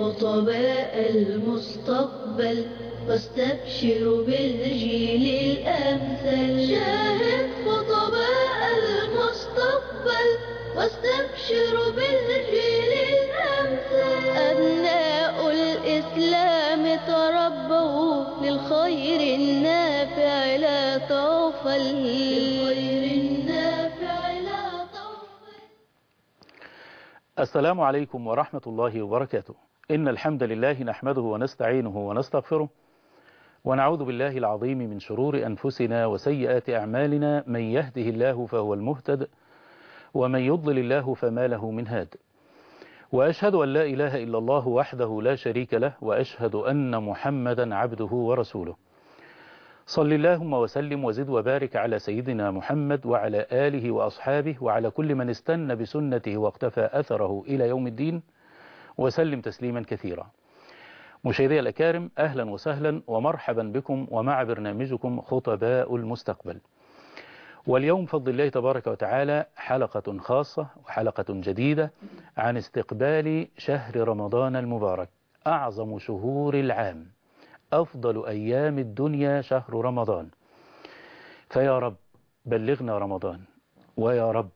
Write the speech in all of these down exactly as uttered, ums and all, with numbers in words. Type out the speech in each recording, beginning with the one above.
خطباء المستقبل واستبشروا بالجيل الأمثل. شاهد خطباء المستقبل واستبشروا بالجيل الأمثل. أبناء الإسلام تربوا للخير النافع لا طوفل. للخير النافع لا طوفل. السلام عليكم ورحمة الله وبركاته. إن الحمد لله نحمده ونستعينه ونستغفره ونعوذ بالله العظيم من شرور أنفسنا وسيئات أعمالنا. من يهده الله فهو المهتد ومن يضلل الله فما له من هاد. وأشهد أن لا إله إلا الله وحده لا شريك له، وأشهد أن محمدا عبده ورسوله. صل اللهم وسلم وزد وبارك على سيدنا محمد وعلى آله وأصحابه وعلى كل من استنى بسنته واقتفى أثره إلى يوم الدين، وسلم تسليما كثيرا. مشاهدي الأكارم، أهلا وسهلا ومرحبا بكم ومع برنامجكم خطباء المستقبل. واليوم فضل الله تبارك وتعالى حلقة خاصة وحلقة جديدة عن استقبال شهر رمضان المبارك، أعظم شهور العام، أفضل أيام الدنيا شهر رمضان. فيا رب بلغنا رمضان، ويا رب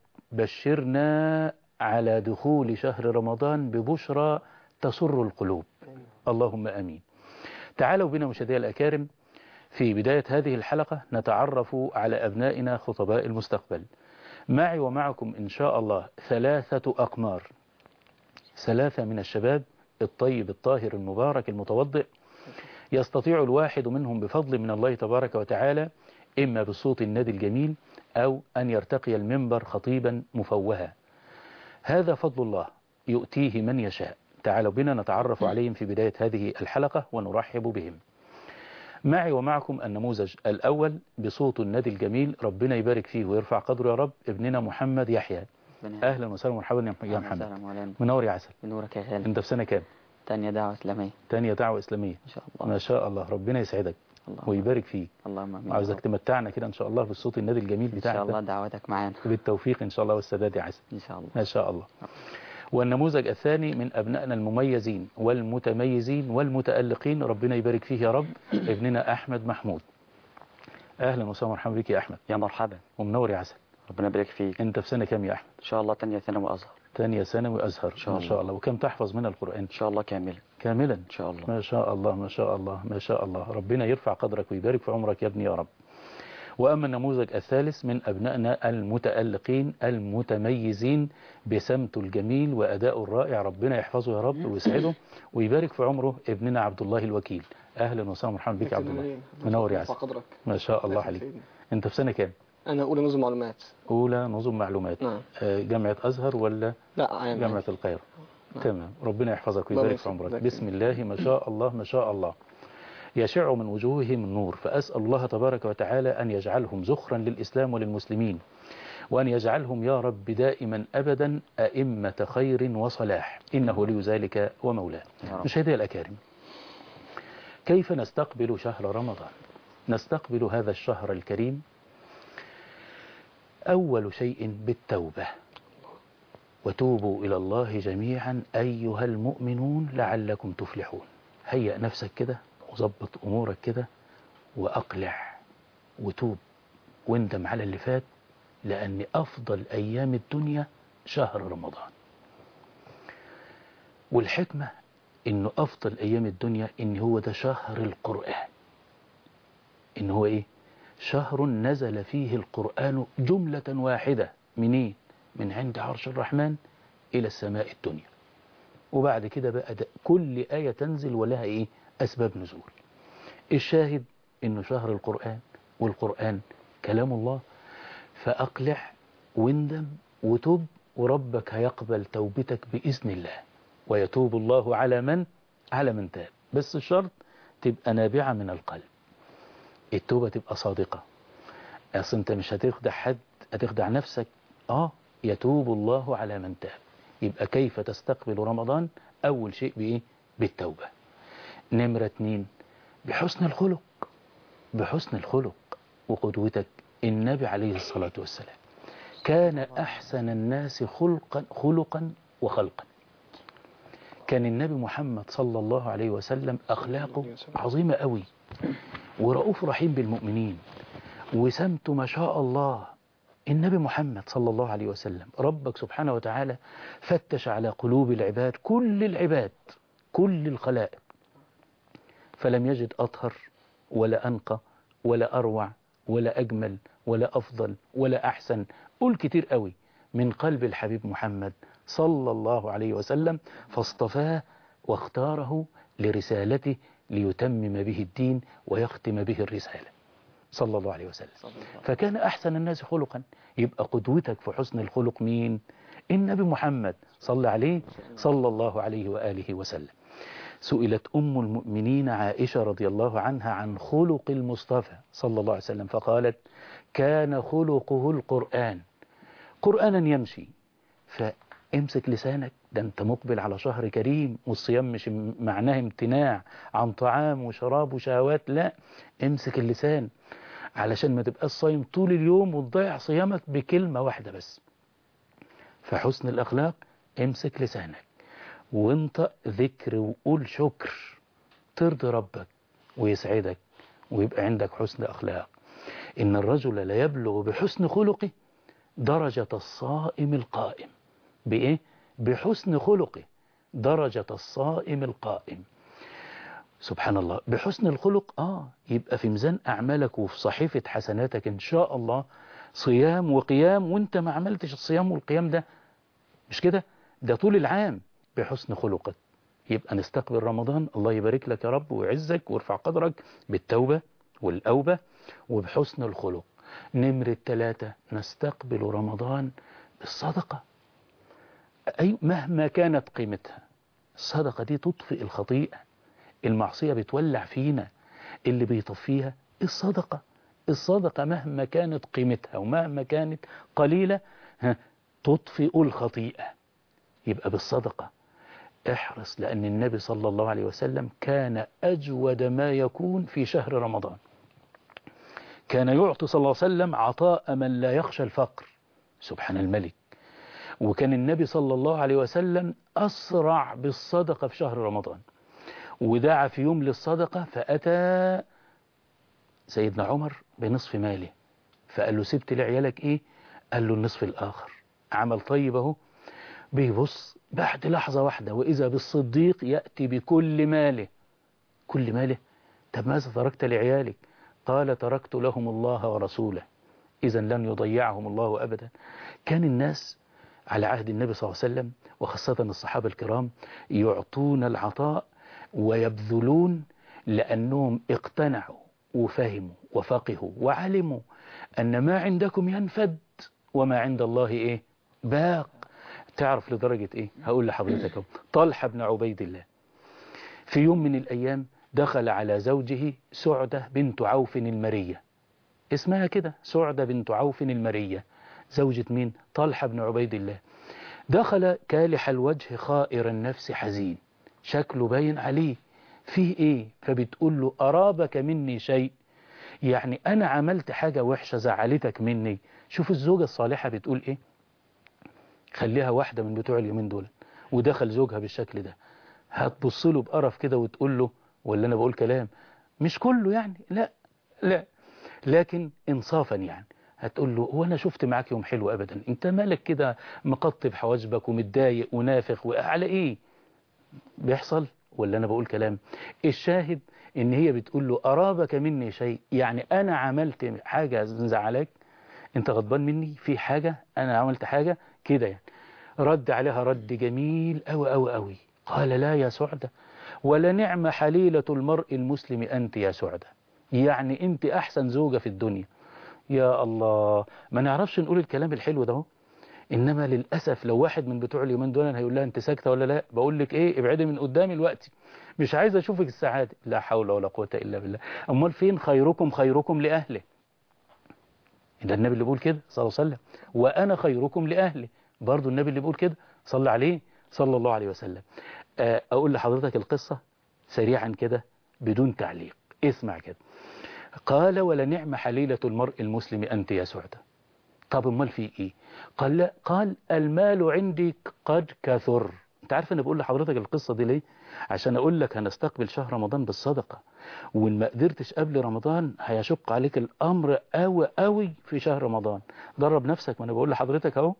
بشرنا على دخول شهر رمضان ببشرى تسر القلوب، اللهم آمين. تعالوا بنا مشاهدي الأكارم في بداية هذه الحلقة نتعرف على أبنائنا خطباء المستقبل. معي ومعكم إن شاء الله ثلاثة أقمار، ثلاثة من الشباب الطيب الطاهر المبارك المتوضئ، يستطيع الواحد منهم بفضل من الله تبارك وتعالى إما بالصوت النادي الجميل أو أن يرتقي المنبر خطيبا مفوها. هذا فضل الله يؤتيه من يشاء. تعالوا بنا نتعرف عليهم في بداية هذه الحلقة ونرحب بهم. معي ومعكم النموذج الأول بصوت النادي الجميل، ربنا يبارك فيه ويرفع قدره يا رب، ابننا محمد يحيى. أهلا وسهلا ومرحبا يا محمد. منور يا عسل. منورك يا غالي. أنت في سنة كام؟ تانية دعوة إسلامية. تانية دعوة إسلامية ما شاء الله. ما شاء الله، ربنا يسعدك ويبارك فيك. اللهم آمين. عاوزك تمتعنا كده إن شاء الله بالصوت النادي الجميل بتاعك. إن شاء الله دعوتك معانا. بالتوفيق إن شاء الله والسداد يا عسل. إن شاء الله. ما شاء الله. والنموذج الثاني من أبنائنا المميزين والمتميزين والمتألقين، ربنا يبارك فيه يا رب، ابننا أحمد محمود. أهلا وسهلا ومرحبا بك يا أحمد. يا مرحبا ومنور يا عسل. ربنا يبارك فيك. أنت في سنة كام يا أحمد؟ إن شاء الله تانية ثانوي أزهر. تانية ثانوي أزهر إن شاء, شاء الله. وكم تحفظ من القرآن؟ إن شاء الله كاملا. كاملا إن شاء الله. ما شاء الله ما شاء الله ما شاء الله، ربنا يرفع قدرك ويبارك في عمرك يا ابني يا رب. وأما النموذج الثالث من أبنائنا المتألقين المتميزين بسمته الجميل وأداء الرائع، ربنا يحفظه يا رب ويسعده ويبارك في عمره، ابننا عبد الله الوكيل. أهلا وسهلا ومرحبا بك يا عبد الله. منور يا عسل. ما شاء الله عليك. أنت في سنة كام؟ أنا أولى نظم معلومات. أولى نظم معلومات. نعم. جامعة أزهر ولا؟ لا، جامعة القاهرة. نعم. تمام، ربنا يحفظك ويبارك في عمرك. بسم الله ما شاء الله ما شاء الله، يشع من وجوههم النور. فأسأل الله تبارك وتعالى أن يجعلهم زخرا للإسلام وللمسلمين، وأن يجعلهم يا رب دائما أبدا أئمة خير وصلاح، إنه ولي ذلك ومولاه. مشاهدي الأكارم، كيف نستقبل شهر رمضان؟ نستقبل هذا الشهر الكريم أول شيء بالتوبة. وتوبوا إلى الله جميعا أيها المؤمنون لعلكم تفلحون. هيئ نفسك كده وظبط أمورك كده وأقلع وتوب واندم على اللي فات، لأن أفضل أيام الدنيا شهر رمضان. والحكمة إنه أفضل أيام الدنيا إن هو ده شهر القرآن. إن هو إيه؟ شهر نزل فيه القرآن جملة واحدة. منين؟ من عند عرش الرحمن إلى السماء الدنيا. وبعد كده بقى كل آية تنزل ولها إيه؟ أسباب نزول. الشاهد إنه شهر القرآن، والقرآن كلام الله. فأقلع واندم وتوب، وربك هيقبل توبتك بإذن الله، ويتوب الله على من؟ على من تاب. بس الشرط تبقى نابعة من القلب، التوبة تبقى صادقة. أصل أنت مش هتخدع حد، هتخدع نفسك. آه يتوب الله على من تاب. يبقى كيف تستقبل رمضان؟ أول شيء بإيه؟ بالتوبة. نمرة اتنين بحسن الخلق. بحسن الخلق. وقدوتك النبي عليه الصلاة والسلام كان أحسن الناس خلقا خلقا وخلقا. كان النبي محمد صلى الله عليه وسلم أخلاقه عظيمة قوي، ورؤوف رحيم بالمؤمنين، وسمته ما شاء الله. النبي محمد صلى الله عليه وسلم ربك سبحانه وتعالى فتش على قلوب العباد، كل العباد كل الخلائق، فلم يجد أطهر ولا أنقى ولا أروع ولا أجمل ولا أفضل ولا أحسن، قول كتير قوي، من قلب الحبيب محمد صلى الله عليه وسلم، فاصطفاه واختاره لرسالته ليتمم به الدين ويختم به الرسالة صلى الله عليه وسلم. فكان أحسن الناس خلقا. يبقى قدوتك في حسن الخلق مين؟ النبي محمد صلى عليه صلى الله عليه وآله وسلم. سئلت أم المؤمنين عائشة رضي الله عنها عن خلق المصطفى صلى الله عليه وسلم، فقالت: كان خلقه القرآن، قرآنا يمشي. فامسك لسانك، ده انت مقبل على شهر كريم، والصيام مش معناه امتناع عن طعام وشراب وشهوات، لا، امسك اللسان علشان ما تبقى الصايم طول اليوم وتضيع صيامك بكلمة واحدة بس. فحسن الأخلاق، امسك لسانك وانطق ذكر وقول شكر، ترضي ربك ويسعدك ويبقى عندك حسن أخلاق. إن الرجل لا يبلغ بحسن خلقه درجة الصائم القائم. بإيه؟ بحسن خلقه درجة الصائم القائم. سبحان الله، بحسن الخلق آه يبقى في ميزان أعمالك وفي صحيفة حسناتك إن شاء الله صيام وقيام، وانت ما عملتش الصيام والقيام ده، مش كده؟ ده طول العام بحسن خلقك. يبقى نستقبل رمضان، الله يبارك لك يا رب ويعزك ويرفع قدرك، بالتوبة والأوبة وبحسن الخلق. نمرة ثلاثة، نستقبل رمضان بالصدقة، أي مهما كانت قيمتها. الصدقة دي تطفئ الخطيئة، المعصية بتولع فينا، اللي بيطفيها الصدقة. الصدقة مهما كانت قيمتها ومهما كانت قليلة تطفئ الخطيئة. يبقى بالصدقة احرص، لأن النبي صلى الله عليه وسلم كان أجود ما يكون في شهر رمضان. كان يعطي صلى الله عليه وسلم عطاء من لا يخشى الفقر، سبحان الملك. وكان النبي صلى الله عليه وسلم أسرع بالصدقة في شهر رمضان، ودعا في يوم للصدقة، فأتى سيدنا عمر بنصف ماله، فقال له: سبت لعيالك إيه؟ قال له: النصف الآخر. عمل طيب اهو. بيبص بعد لحظة واحدة وإذا بالصديق يأتي بكل ماله. كل ماله؟ طب ماذا تركت لعيالك؟ قال: تركت لهم الله ورسوله، إذا لن يضيعهم الله أبدا. كان الناس على عهد النبي صلى الله عليه وسلم وخاصة الصحابة الكرام يعطون العطاء ويبذلون، لأنهم اقتنعوا وفهموا وفقهوا وعلموا أن ما عندكم ينفد وما عند الله إيه؟ باق. تعرف لدرجة إيه؟ هقول لحضرتك. طلحة بن عبيد الله في يوم من الأيام دخل على زوجه سعدة بنت عوف المرية، اسمها كده سعدة بنت عوف المرية، زوجة مين؟ طلحة بن عبيد الله. دخل كالح الوجه خائر النفس حزين، شكله باين عليه فيه إيه؟ فبتقول له: أرابك مني شيء؟ يعني أنا عملت حاجة وحشة زعلتك مني؟ شوف الزوجة الصالحة بتقول إيه؟ خليها واحدة من بتوع اليومين دول ودخل زوجها بالشكل ده، هتبص له بقرف كده وتقول له، ولا أنا بقول كلام مش كله يعني، لا لا، لكن إنصافا يعني هتقول له: هو أنا شفت معاك يوم حلو أبدا، أنت مالك كده مقطب حواجبك ومتضايق ونافخ وعلى إيه؟ بيحصل ولا أنا بقول كلام؟ الشاهد إن هي بتقول له: أرابك مني شيء؟ يعني أنا عملت حاجة زعلك؟ أنت غضبان مني في حاجة؟ أنا عملت حاجة كده يعني؟ رد عليها رد جميل أوي أوي أوي، قال: لا يا سعدة، ولا نعم حليلة المرء المسلم أنت يا سعدة، يعني أنت أحسن زوجة في الدنيا. يا الله، ما نعرفش نقول الكلام الحلو ده. إنما للأسف لو واحد من بتوع اليومين دول هيقول لها: أنت ساكتة ولا لا؟ بقول لك إيه، ابعدي من قدامي الوقت، مش عايز أشوفك السعادة. لا حول ولا قوة إلا بالله. أمال فين خيركم خيركم لأهله؟ ده النبي اللي بيقول كده صلى الله عليه وسلم، وأنا خيركم لأهله، برضو النبي اللي بيقول كده صلى عليه صلى الله عليه وسلم. أقول لحضرتك القصة سريعا كده بدون تعليق، اسمع كده. قال: ولا نعم حليلة المرء المسلم أنت يا سعدة. طب امال في إيه؟ قال: لا، قال: المال عندي قد كثر. انت عارف انا بقول لحضرتك القصة دي ليه؟ عشان اقول لك هنستقبل شهر رمضان بالصدقة، وان ما قدرتش قبل رمضان هيشق عليك الامر قوي قوي في شهر رمضان. درب نفسك، ما انا بقول لحضرتك اهو.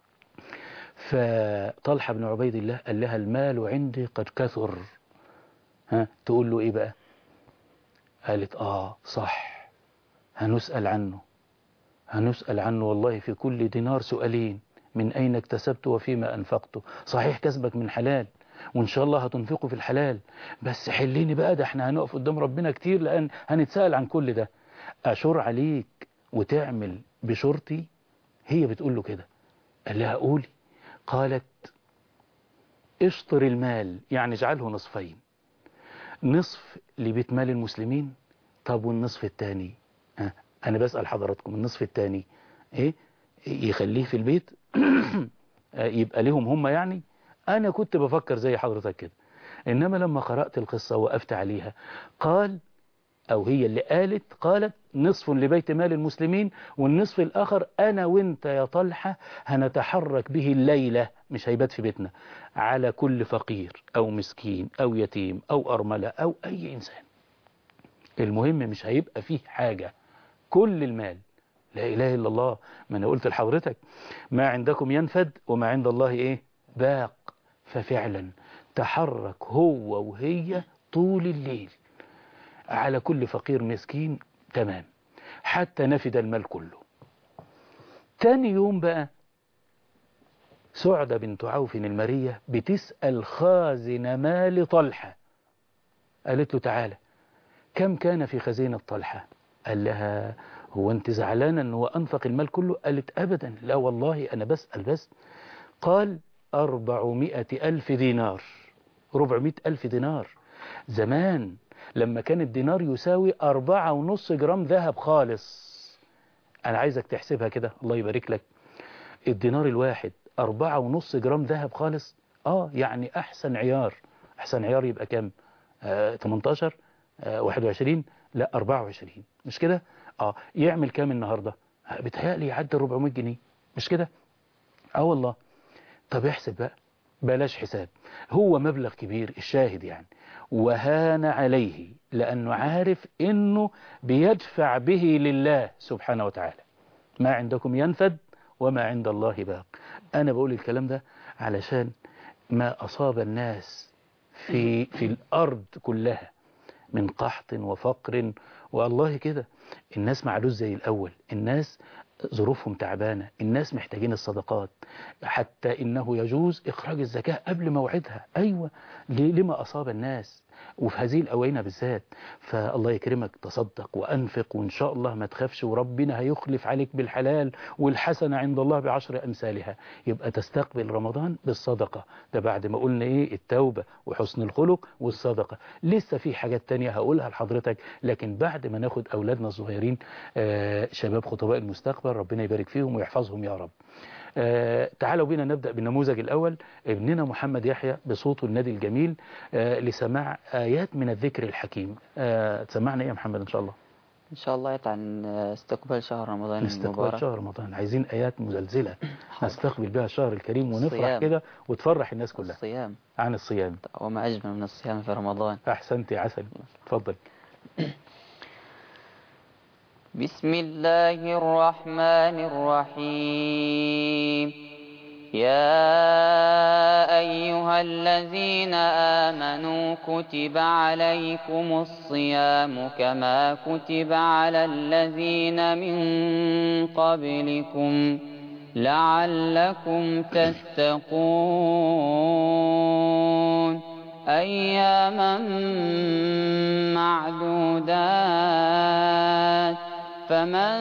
فطلحة بن عبيد الله قال لها المال عندي قد كثر. ها تقول له ايه بقى؟ قالت اه صح، هنسأل عنه، هنسأل عنه والله في كل دينار سؤالين، من أين اكتسبته وفيما أنفقته. صحيح كسبك من حلال وإن شاء الله هتنفقه في الحلال، بس حليني بقى، ده احنا هنقف قدام ربنا كتير لأن هنتسأل عن كل ده. أشور عليك وتعمل بشرطي. هي بتقول له كده. قال لها قولي. قالت اشطر المال، يعني اجعله نصفين، نصف لبيت مال المسلمين. طب والنصف الثاني؟ ها أنا بسأل حضراتكم، النصف الثاني إيه؟ يخليه في البيت يبقى لهم هم يعني. أنا كنت بفكر زي حضرتك كده، إنما لما قرأت القصة وقفت عليها قال، أو هي اللي قالت، قالت نصف لبيت مال المسلمين والنصف الآخر أنا وإنت يا طلحة هنتحرك به الليلة، مش هيبات في بيتنا، على كل فقير أو مسكين أو يتيم أو أرملة أو أي إنسان. المهم مش هيبقى فيه حاجة، كل المال. لا إله إلا الله. ما أنا قلت لحضرتك ما عندكم ينفد وما عند الله إيه باق. ففعلا تحرك هو وهي طول الليل على كل فقير مسكين، تمام، حتى نفد المال كله. تاني يوم بقى سعدة بنت عوف المرية بتسأل خازن مال طلحة. قالت له تعالى كم كان في خزينة طلحة؟ قال لها هو انت زعلانة ان هو انفق المال كله؟ قالت ابدا، لا والله انا بسأل بس. قال أربعمائة ألف دينار. ربعمائة ألف دينار زمان لما كان الدينار يساوي أربعة ونص جرام ذهب خالص. أنا عايزك تحسبها كده، الله يبارك لك. الدينار الواحد أربعة ونص جرام ذهب خالص. آه يعني أحسن عيار. أحسن عيار يبقى كام؟ آه تمنتاشر، آه واحد وعشرين، لا أربعة وعشرين، مش كده؟ آه يعمل كام النهاردة؟ آه بتهيألي يعدي أربعمائة جنيه، مش كده؟ آه والله. طب احسب بقى، بلاش حساب، هو مبلغ كبير الشاهد يعني. وهان عليه لأنه عارف إنه بيدفع به لله سبحانه وتعالى. ما عندكم ينفد وما عند الله باق. أنا بقول الكلام ده علشان ما أصاب الناس في, في الأرض كلها من قحط وفقر، والله كده الناس معلوش زي الأول، الناس ظروفهم تعبانة، الناس محتاجين الصدقات، حتى إنه يجوز إخراج الزكاة قبل موعدها. أيوة، لما أصاب الناس وفي هذه الأوينة بالذات. فالله يكرمك، تصدق وأنفق وإن شاء الله ما تخافش، وربنا هيخلف عليك بالحلال، والحسنة عند الله بعشر أمثالها. يبقى تستقبل رمضان بالصدقة. ده بعد ما قلنا إيه؟ التوبة وحسن الخلق والصدقة. لسه في حاجات تانية هقولها لحضرتك، لكن بعد ما ناخد أولادنا الصغيرين، آه شباب خطباء المستقبل، ربنا يبارك فيهم ويحفظهم يا رب. آه تعالوا بينا نبدأ بالنموذج الأول، ابننا محمد يحيى بصوته النادي الجميل، آه لسماع آيات من الذكر الحكيم. آه تسمعنا إيه يا محمد إن شاء الله؟ إن شاء الله عن استقبال شهر رمضان استقبال المبارك. شهر رمضان، عايزين آيات مزلزلة حاضر. نستقبل بها الشهر الكريم ونفرح الصيام. كده وتفرح الناس كلها. الصيام. عن الصيام. وما أجمل من الصيام في رمضان. أحسنت يا عسل، اتفضل. بسم الله الرحمن الرحيم. يا أيها الذين آمنوا كتب عليكم الصيام كما كتب على الذين من قبلكم لعلكم تتقون أياما معدودات. فمن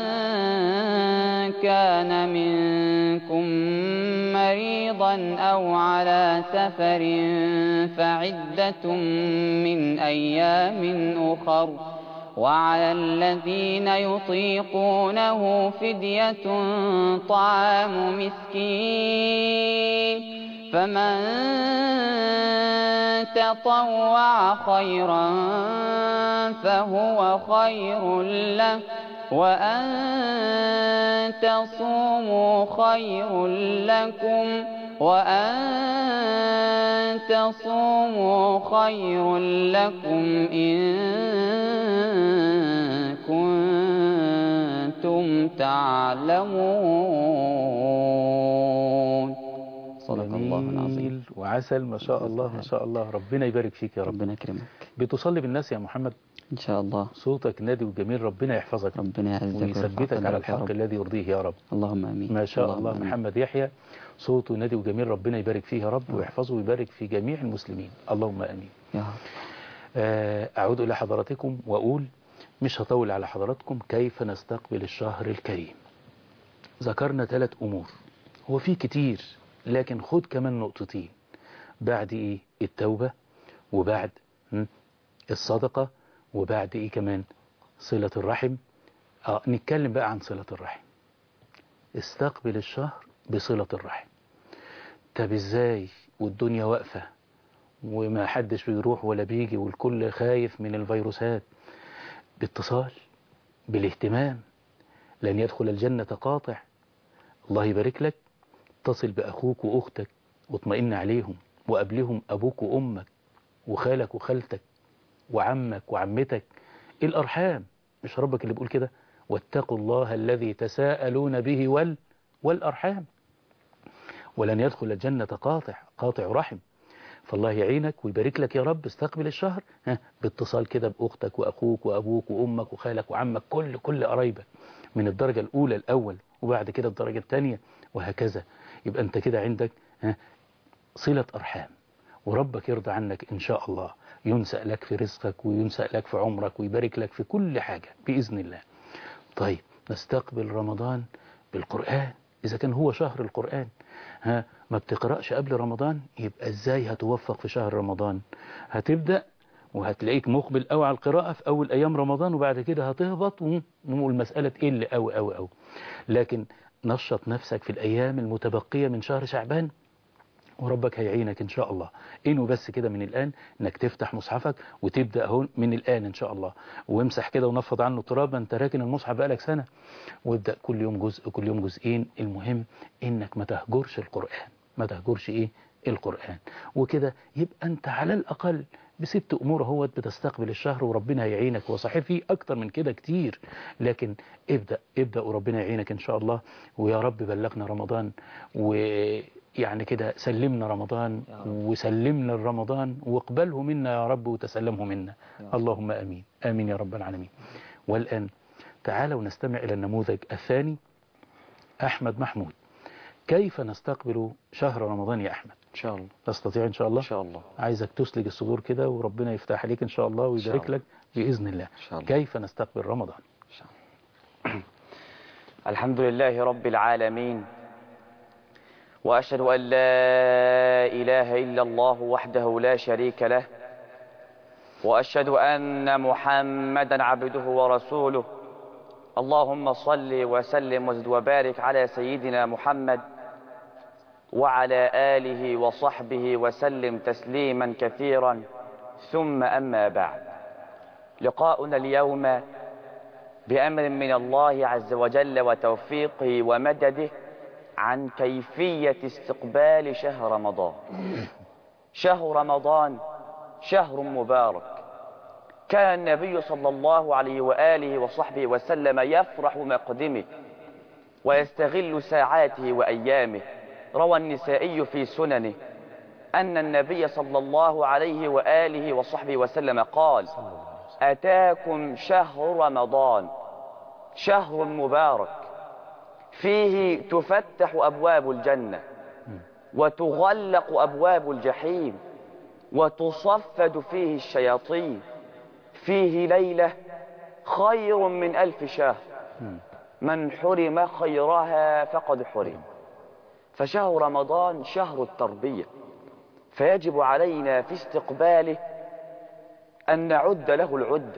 كان منكم مريضا أو على سفر فعدة من أيام أخر، وعلى الذين يطيقونه فدية طعام مسكين، فمن تطوع خيرا فهو خير له، وأن تصوموا خير لكم، وأن تصوموا خير لكم إن كنتم تعلمون. صدق الله العظيم. جميل وعسل ما شاء الله ما شاء الله. ربنا يبارك فيك يا رب. ربنا يكرمك. بتصلي بالناس يا محمد؟ إن شاء الله. صوتك نادي وجميل، ربنا يحفظك، ربنا يعزك ويثبتك على الحق الذي يرضيه يا رب. اللهم آمين. ما شاء الله. آمين. محمد يحيى صوته نادي وجميل، ربنا يبارك فيه يا رب ويحفظه ويبارك في جميع المسلمين. اللهم آمين. يا رب. أعود إلى حضراتكم وأقول مش هطول على حضراتكم كيف نستقبل الشهر الكريم. ذكرنا ثلاث أمور، هو في كتير لكن خد كمان نقطتين. بعد إيه؟ التوبة، وبعد الصدقة، وبعد إيه كمان؟ صلة الرحم. آه نتكلم بقى عن صلة الرحم. استقبل الشهر بصلة الرحم. طب إزاي والدنيا واقفة وما حدش بيروح ولا بيجي والكل خايف من الفيروسات؟ باتصال، بالاهتمام. لن يدخل الجنة قاطع. الله يبارك لك، اتصل بأخوك وأختك واطمئن عليهم، وقبلهم أبوك وأمك وخالك وخالتك وعمك وعمتك. الأرحام، مش ربك اللي بيقول كده؟ واتقوا الله الذي تساءلون به وال والأرحام. ولن يدخل الجنة قاطع قاطع رحم. فالله يعينك ويبارك لك يا رب. استقبل الشهر ها باتصال كده بأختك وأخوك وأبوك وأمك وخالك وعمك، كل كل قرايبك من الدرجة الأولى الأول، وبعد كده الدرجة الثانية، وهكذا. يبقى أنت كده عندك ها صلة أرحام، وربك يرضى عنك إن شاء الله، ينسأ لك في رزقك وينسأ لك في عمرك ويبارك لك في كل حاجة بإذن الله. طيب نستقبل رمضان بالقرآن إذا كان هو شهر القرآن. ها ما بتقرأش قبل رمضان، يبقى إزاي هتوفق في شهر رمضان؟ هتبدأ وهتلاقيك مقبل قوي على القراءة في أول أيام رمضان، وبعد كده هتهبط والمسألة تقل قوي قوي قوي. لكن نشط نفسك في الأيام المتبقية من شهر شعبان وربك هيعينك إن شاء الله. إنه بس كده من الآن إنك تفتح مصحفك وتبدأ هون من الآن إن شاء الله، وامسح كده ونفض عنه التراب. أنت راكن المصحف بقالك سنة، وابدأ كل يوم جزء كل يوم جزئين. المهم إنك ما تهجرش القرآن، ما تهجرش إيه القرآن. وكده يبقى أنت على الأقل بست أمور اهوت بتستقبل الشهر، وربنا هيعينك. وصحيح في أكتر من كده كتير، لكن ابدأ ابدأ وربنا يعينك إن شاء الله. ويا رب بلغنا رمضان، ويعني كده سلمنا رمضان وسلمنا الرمضان، واقبله منا يا رب وتسلمه منا. اللهم آمين آمين يا رب العالمين. والآن تعالوا نستمع إلى النموذج الثاني. أحمد محمود، كيف نستقبل شهر رمضان يا أحمد؟ إن شاء الله تستطيع إن شاء الله؟ إن شاء الله. عايزك تسلج الصدور كده وربنا يفتح عليك إن شاء الله ويبارك لك بإذن الله. إن شاء الله. كيف نستقبل رمضان؟ إن شاء الله. الحمد لله رب العالمين، وأشهد أن لا إله إلا الله وحده لا شريك له، وأشهد أن محمدا عبده ورسوله. اللهم صل وسلم وزد وبارك على سيدنا محمد وعلى آله وصحبه وسلم تسليما كثيرا. ثم أما بعد، لقاؤنا اليوم بأمر من الله عز وجل وتوفيقه ومدده عن كيفية استقبال شهر رمضان. شهر رمضان شهر مبارك، كان النبي صلى الله عليه وآله وصحبه وسلم يفرح مقدمه ويستغل ساعاته وأيامه. روى النسائي في سننه أن النبي صلى الله عليه وآله وصحبه وسلم قال: أتاكم شهر رمضان شهر مبارك، فيه تفتح أبواب الجنة وتغلق أبواب الجحيم وتصفد فيه الشياطين، فيه ليلة خير من ألف شهر، من حرم خيرها فقد حرم. فشهر رمضان شهر التربية، فيجب علينا في استقباله أن نعد له العدة،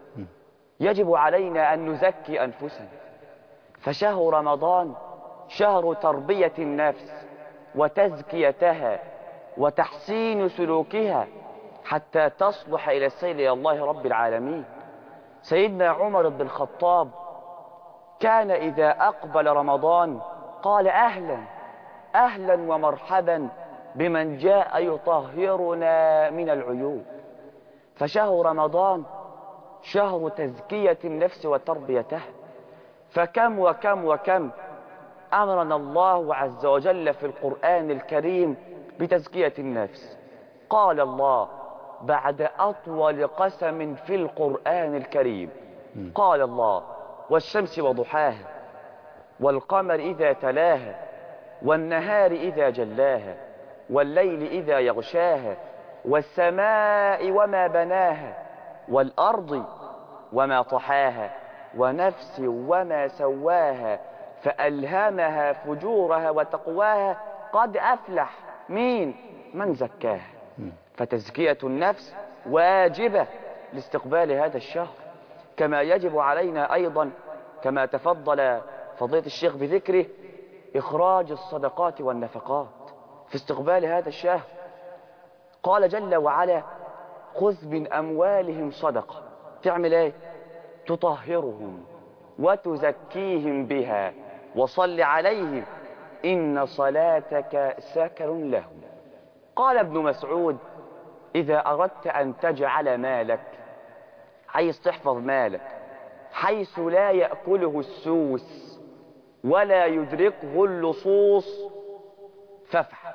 يجب علينا أن نزكي أنفسنا. فشهر رمضان شهر تربية النفس وتزكيتها وتحسين سلوكها حتى تصلح إلى السير إلى الله رب العالمين. سيدنا عمر بن الخطاب كان إذا أقبل رمضان قال: أهلا أهلا ومرحبا بمن جاء يطهرنا من العيوب. فشهر رمضان شهر تزكية النفس وتربيتها، فكم وكم وكم أمرنا الله عز وجل في القرآن الكريم بتزكية النفس. قال الله بعد أطول قسم في القرآن الكريم، قال الله: والشمس وضحاها والقمر إذا تلاها والنهار إذا جلاها والليل إذا يغشاها والسماء وما بناها والأرض وما طحاها ونفس وما سواها فألهمها فجورها وتقواها قد أفلح مين؟ من زكاها. فتزكية النفس واجبة لاستقبال هذا الشهر، كما يجب علينا أيضا كما تفضل فضيلة الشيخ بذكره إخراج الصدقات والنفقات في استقبال هذا الشهر. قال جل وعلا: خذ من أموالهم صدقة. تعمل ايه؟ تطهرهم وتزكيهم بها وصل عليهم إن صلاتك سكن لهم. قال ابن مسعود: إذا أردت أن تجعل مالك، عايز تحفظ مالك حيث لا يأكله السوس ولا يدركه اللصوص فافعل.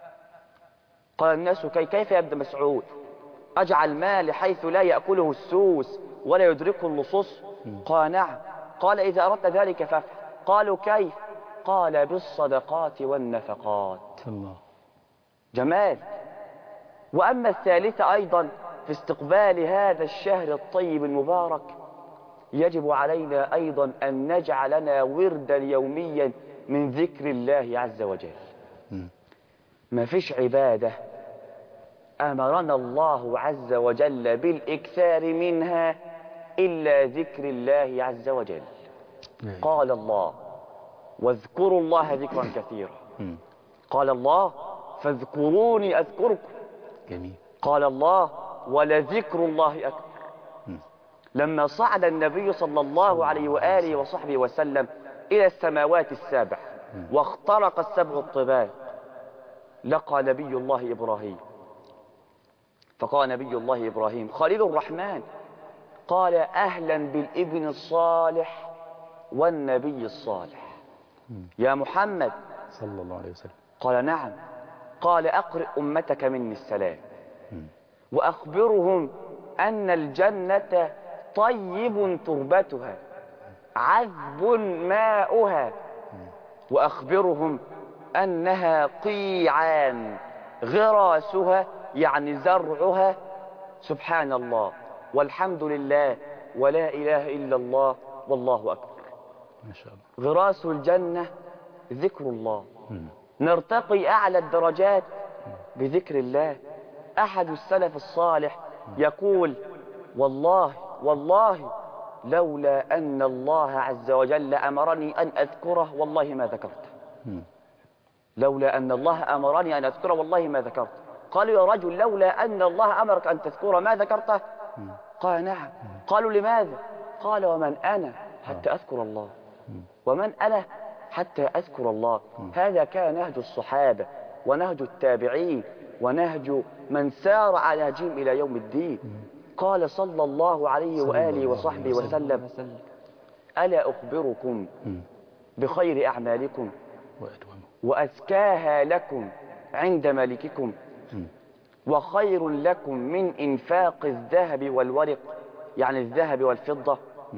قال الناس: كي كيف يا ابن مسعود أجعل مالي حيث لا يأكله السوس ولا يدركه اللصوص؟ قال: نعم. قال: إذا أردت ذلك فافعل. قالوا: كيف؟ قال: بالصدقات والنفقات. الله. جمال. وأما الثالثة أيضا في استقبال هذا الشهر الطيب المبارك، يجب علينا أيضا أن نجعل لنا وردا يوميا من ذكر الله عز وجل. ما فيش عبادة أمرنا الله عز وجل بالإكثار منها إلا ذكر الله عز وجل. قال الله: واذكروا الله ذكرا كثيرا. قال الله: فاذكروني أذكركم. جميل. قال الله: ولذكر الله أكبر. لما صعد النبي صلى الله عليه وآله وصحبه وسلم إلى السماوات السبع واخترق السبع الطباق، لقى نبي الله إبراهيم، فقال نبي الله إبراهيم خليل الرحمن، قال: أهلا بالابن الصالح والنبي الصالح يا محمد صلى الله عليه وسلم. قال: نعم. قال: أقرئ أمتك مني السلام وأخبرهم أن الجنة طيب تربتها عذب ماؤها، وأخبرهم أنها قيعان غراسها يعني زرعها سبحان الله والحمد لله ولا إله إلا الله والله أكبر. ما شاء الله. غراس الجنة ذكر الله. نرتقي أعلى الدرجات بذكر الله. أحد السلف الصالح يقول: والله والله لولا أن الله عز وجل أمرني أن أذكره والله ما ذكرته. لولا أن الله أمرني أن أذكره والله ما ذكرته. قالوا: يا رجل لولا أن الله أمرك أن تذكره ما ذكرته؟ قال: نعم. قالوا: لماذا؟ قال: ومن أنا حتى أذكر الله؟ ومن أنا حتى أذكر الله؟ هذا كان نهج الصحابة ونهج التابعين ونهج من سار على نهجهم إلى يوم الدين. قال صلى الله عليه وآله وصحبه وسلم: ألا أخبركم بخير أعمالكم وأزكاها لكم عند ملككم وخير لكم من إنفاق الذهب والورق يعني الذهب والفضة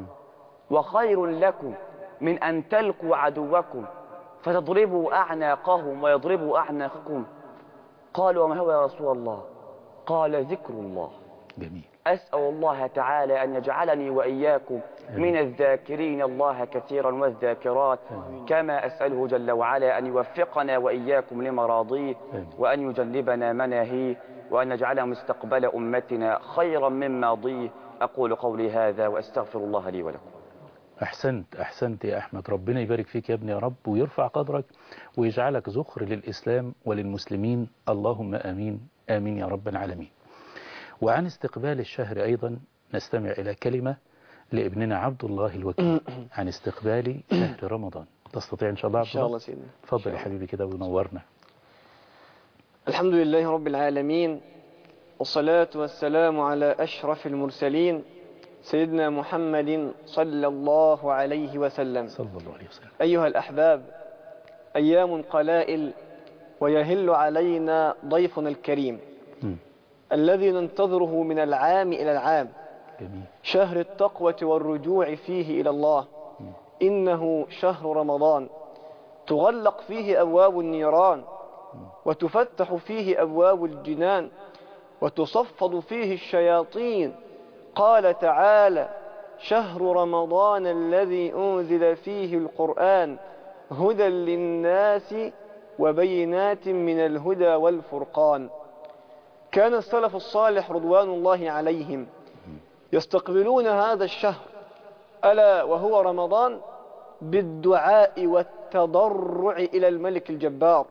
وخير لكم من أن تلقوا عدوكم فتضربوا أعناقهم ويضربوا أعناقكم؟ قالوا: وما هو يا رسول الله؟ قال: ذكر الله. جميل. أسأل الله تعالى أن يجعلني وإياكم من الذاكرين الله كثيرا والذاكرات، كما أسأله جل وعلا أن يوفقنا وإياكم لمراضيه وأن يجنبنا مناهيه وأن يجعل مستقبل أمتنا خيرا من ماضيه. أقول قولي هذا وأستغفر الله لي ولكم. أحسنت أحسنت يا أحمد، ربنا يبارك فيك يا ابني يا رب ويرفع قدرك ويجعلك ذخر للإسلام وللمسلمين، اللهم آمين آمين يا رب العالمين. وعن استقبال الشهر أيضا نستمع إلى كلمة لابننا عبد الله الوكيل عن استقبال شهر رمضان. تستطيع إن شاء الله. إن شاء الله سيدنا. تفضل يا حبيبي كده ونورنا. الحمد لله رب العالمين، والصلاة والسلام على أشرف المرسلين سيدنا محمد صلى الله عليه وسلم. صلى الله عليه وسلم. أيها الأحباب، أيام قلائل ويهل علينا ضيفنا الكريم م. الذي ننتظره من العام إلى العام. جميل. شهر التقوى والرجوع فيه إلى الله. م. إنه شهر رمضان تغلق فيه أبواب النيران، م. وتفتح فيه أبواب الجنان، وتصفد فيه الشياطين. قال تعالى: شهر رمضان الذي أنزل فيه القرآن هدى للناس وبينات من الهدى والفرقان. كان السلف الصالح رضوان الله عليهم يستقبلون هذا الشهر ألا وهو رمضان بالدعاء والتضرع إلى الملك الجبار،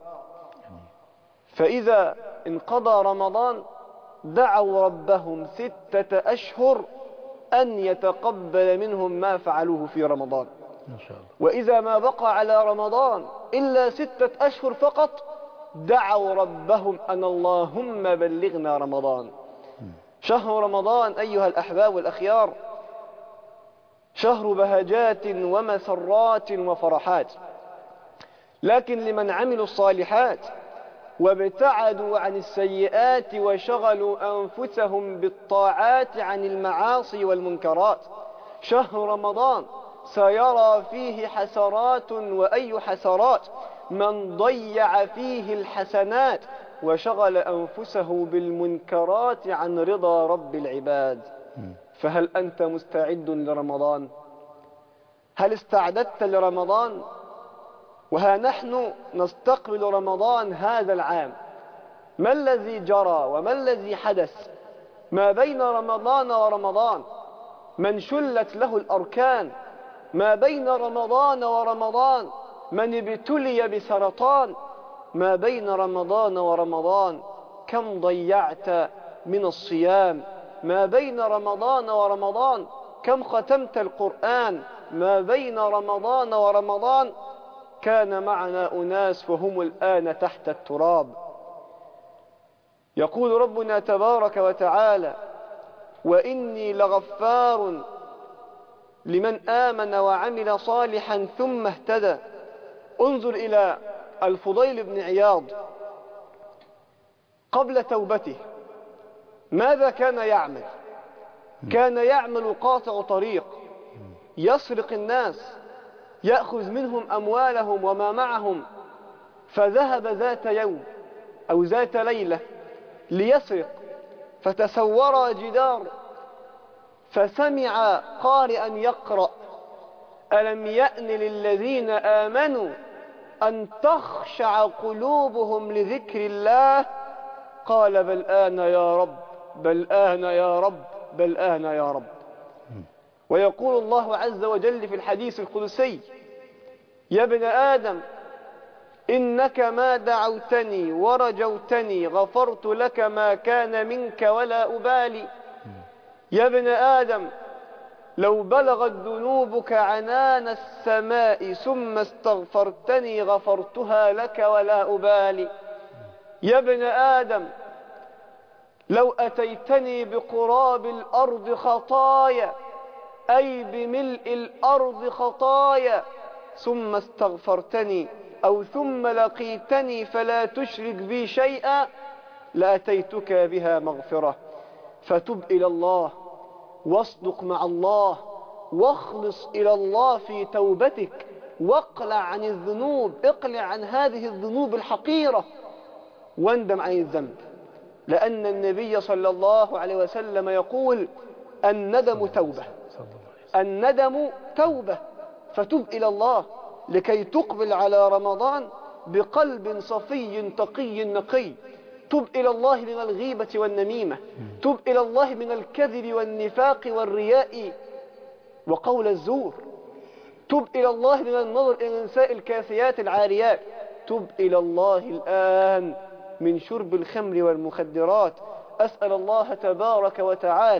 فإذا انقضى رمضان دعوا ربهم ستة أشهر أن يتقبل منهم ما فعلوه في رمضان. ما شاء الله. وإذا ما بقى على رمضان إلا ستة أشهر فقط دعوا ربهم أن اللهم بلغنا رمضان. شهر رمضان أيها الأحباب والأخيار شهر بهجات ومسرات وفرحات، لكن لمن عملوا الصالحات وابتعدوا عن السيئات وشغلوا أنفسهم بالطاعات عن المعاصي والمنكرات، شهر رمضان سيرى فيه حسرات وأي حسرات من ضيع فيه الحسنات وشغل أنفسه بالمنكرات عن رضا رب العباد. فهل أنت مستعد لرمضان؟ هل استعددت لرمضان؟ وها نحن نستقبل رمضان هذا العام. ما الذي جرى وما الذي حدث ما بين رمضان ورمضان؟ من شلت له الأركان ما بين رمضان ورمضان، من ابتلي بسرطان ما بين رمضان ورمضان، كم ضيعت من الصيام ما بين رمضان ورمضان، كم ختمت القرآن ما بين رمضان ورمضان. كان معنا أناس وهم الآن تحت التراب. يقول ربنا تبارك وتعالى: وإني لغفار لمن آمن وعمل صالحا ثم اهتدى. انظر إلى الفضيل بن عياض قبل توبته ماذا كان يعمل؟ كان يعمل قاطع طريق، يسرق الناس، يأخذ منهم أموالهم وما معهم. فذهب ذات يوم أو ذات ليلة ليسرق، فتسور جدار فسمع قارئا يقرأ: ألم يأن للذين آمنوا أن تخشع قلوبهم لذكر الله. قال: بل آن يا رب، بل آن يا رب، بل آن يا رب. ويقول الله عز وجل في الحديث القدسي: يا ابن آدم إنك ما دعوتني ورجوتني غفرت لك ما كان منك ولا أبالي. يا ابن آدم لو بلغت ذنوبك عنان السماء ثم استغفرتني غفرتها لك ولا أبالي. يا ابن آدم لو أتيتني بقراب الأرض خطايا، أي بملء الأرض خطايا، ثم استغفرتني أو ثم لقيتني فلا تشرك بي شيئا لأتيتك بها مغفرة. فتب إلى الله واصدق مع الله واخلص إلى الله في توبتك، واقلع عن الذنوب، اقلع عن هذه الذنوب الحقيرة واندم عن الذنب، لأن النبي صلى الله عليه وسلم يقول: الندم توبة، الندم توبة. فتب إلى الله لكي تقبل على رمضان بقلب صفي تقي نقي. تب إلى الله من الغيبة والنميمة، تب إلى الله من الكذب والنفاق والرياء وقول الزور، تب إلى الله من النظر إلى النساء الكاسيات العاريات، تب إلى الله الآن من شرب الخمر والمخدرات. أسأل الله تبارك وتعالى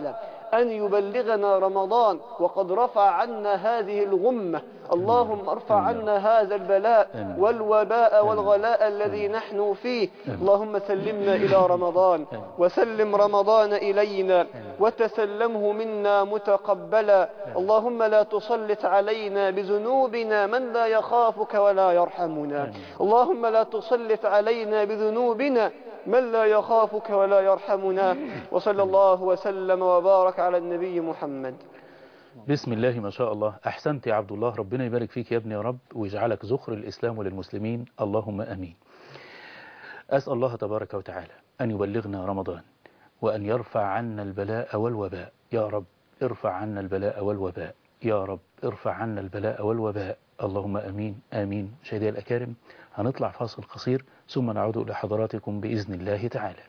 أن يبلغنا رمضان وقد رفع عنا هذه الغمة. اللهم ارفع عنا هذا البلاء والوباء والغلاء الذي نحن فيه. اللهم سلمنا إلى رمضان وسلم رمضان إلينا وتسلمه منا متقبلا. اللهم لا تسلط علينا بذنوبنا من لا يخافك ولا يرحمنا. اللهم لا تسلط علينا بذنوبنا من لا يخافك ولا يرحمنا. وصلى الله وسلم وبارك على النبي محمد. بسم الله ما شاء الله. أحسنت يا عبد الله، ربنا يبارك فيك يا ابني يا رب ويجعلك ذخر الإسلام وللمسلمين، اللهم أمين. أسأل الله تبارك وتعالى أن يبلغنا رمضان وأن يرفع عنا البلاء والوباء. يا رب ارفع عنا البلاء والوباء، يا رب ارفع عنا البلاء والوباء، اللهم أمين آمين. مشاهدي الأكارم، هنطلع فاصل قصير ثم نعود إلى حضراتكم بإذن الله تعالى.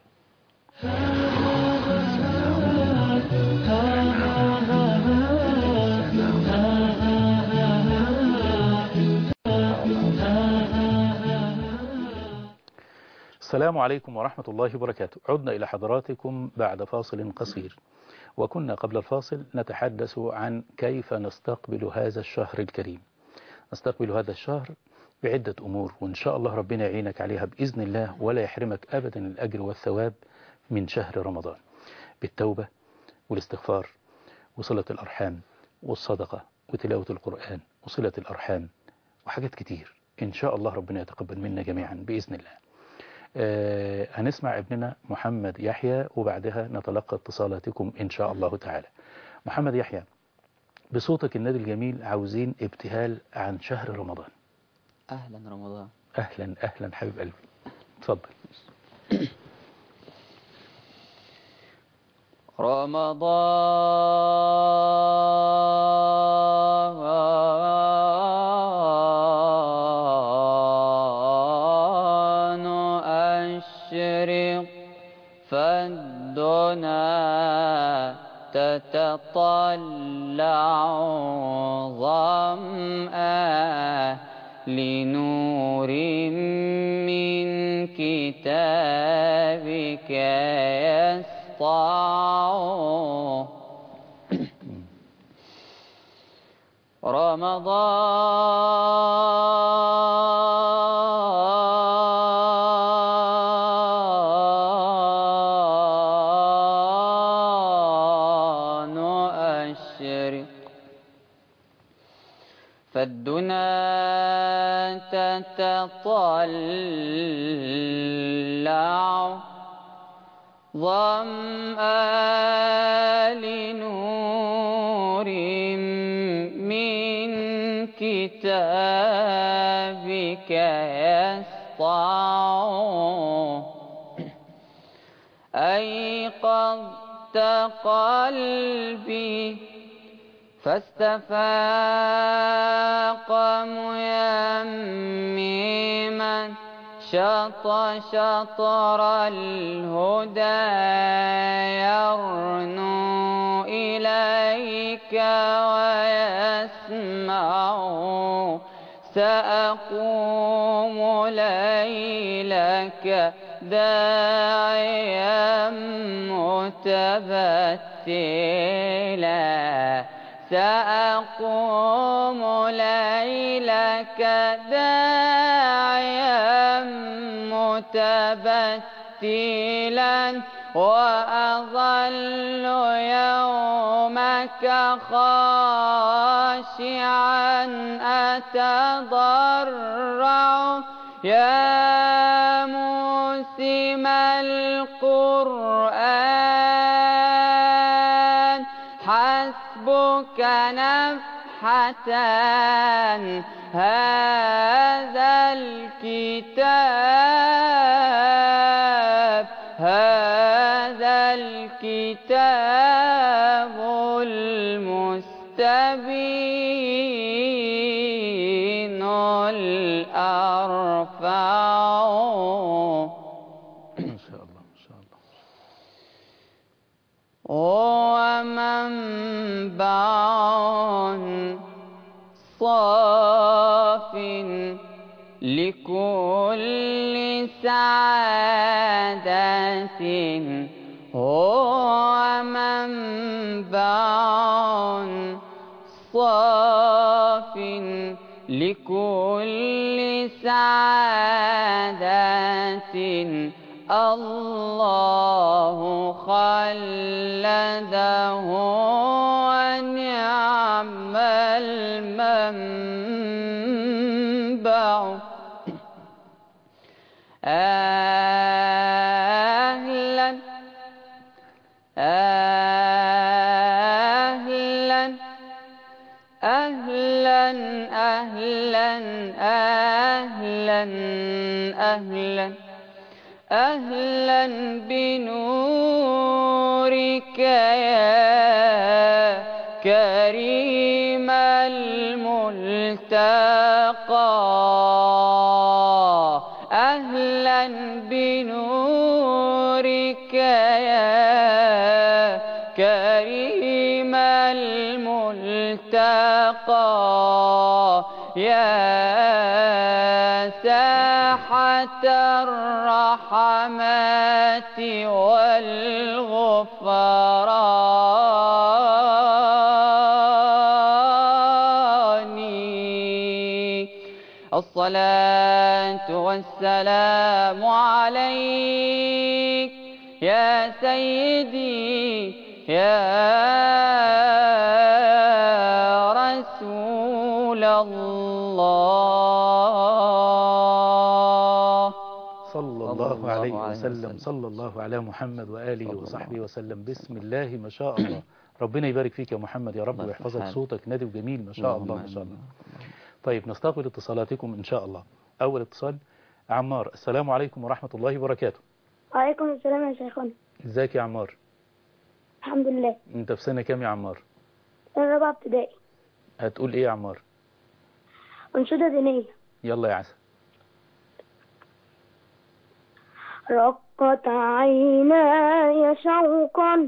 السلام عليكم ورحمة الله وبركاته. عدنا إلى حضراتكم بعد فاصل قصير، وكنا قبل الفاصل نتحدث عن كيف نستقبل هذا الشهر الكريم. نستقبل هذا الشهر بعدة أمور، وإن شاء الله ربنا يعينك عليها بإذن الله ولا يحرمك أبدا الأجر والثواب من شهر رمضان، بالتوبة والاستغفار وصلة الأرحام والصدقة وتلاوة القرآن وصلة الأرحام وحاجات كتير. إن شاء الله ربنا يتقبل منا جميعا بإذن الله. آه هنسمع ابننا محمد يحيى وبعدها نتلقى اتصالاتكم إن شاء الله تعالى. محمد يحيى، بصوتك النادي الجميل عاوزين ابتهال عن شهر رمضان. أهلا رمضان. أهلا أهلا حبيب قلبي، اتفضل. رمضان أشرق فالدنا تتطلع ظمأ لنور من كتابك يسطع. رمضان أشرق فالدنا تتطلع ظمأ لنور من كتابك يسطع. أيقظت قلبي فاستفاق ميمما شط شطر الهدى يرنو إليك ويسمع. سأقوم ليلك داعيا متبتلا. سأقوم ليلك داعيا متبتلا وأظل يومك خاشعا أتضرع. يا موسم القرآن حسبك نفحة هذا الكتاب هذا الكتاب المستبين الأرفع. ما شاء الله ما شاء الله. ومنبع صاف لكل سعادة هو منبع لكل سعادة الله خلده ونعم المنبع. أهلا أهلا أهلا أهلا أهلا أهلا أهلا بنورك يا كريم الملتقى. أهلا بنورك يا كريم الملتقى. يا ساحة الرحمات والغفران. الصلاة والسلام عليك يا سيدي يا رسول الله. صلى الله عليه وسلم. صلى الله على محمد وآله وصحبه وسلم. بسم الله ما شاء الله. ربنا يبارك فيك يا محمد يا رب ويحفظك. صوتك نادي وجميل ما شاء الله ما شاء الله. طيب نستقبل اتصالاتكم إن شاء الله. أول اتصال عمار. السلام عليكم ورحمة الله وبركاته. وعليكم السلام يا شيخنا. ازيك يا عمار؟ الحمد لله. انت في سنة كام يا عمار؟ أنا رابعة ابتدائي. هتقول ايه يا عمار؟ أنشودة دينية. يلا يا عسل. رقت عيناي شوقا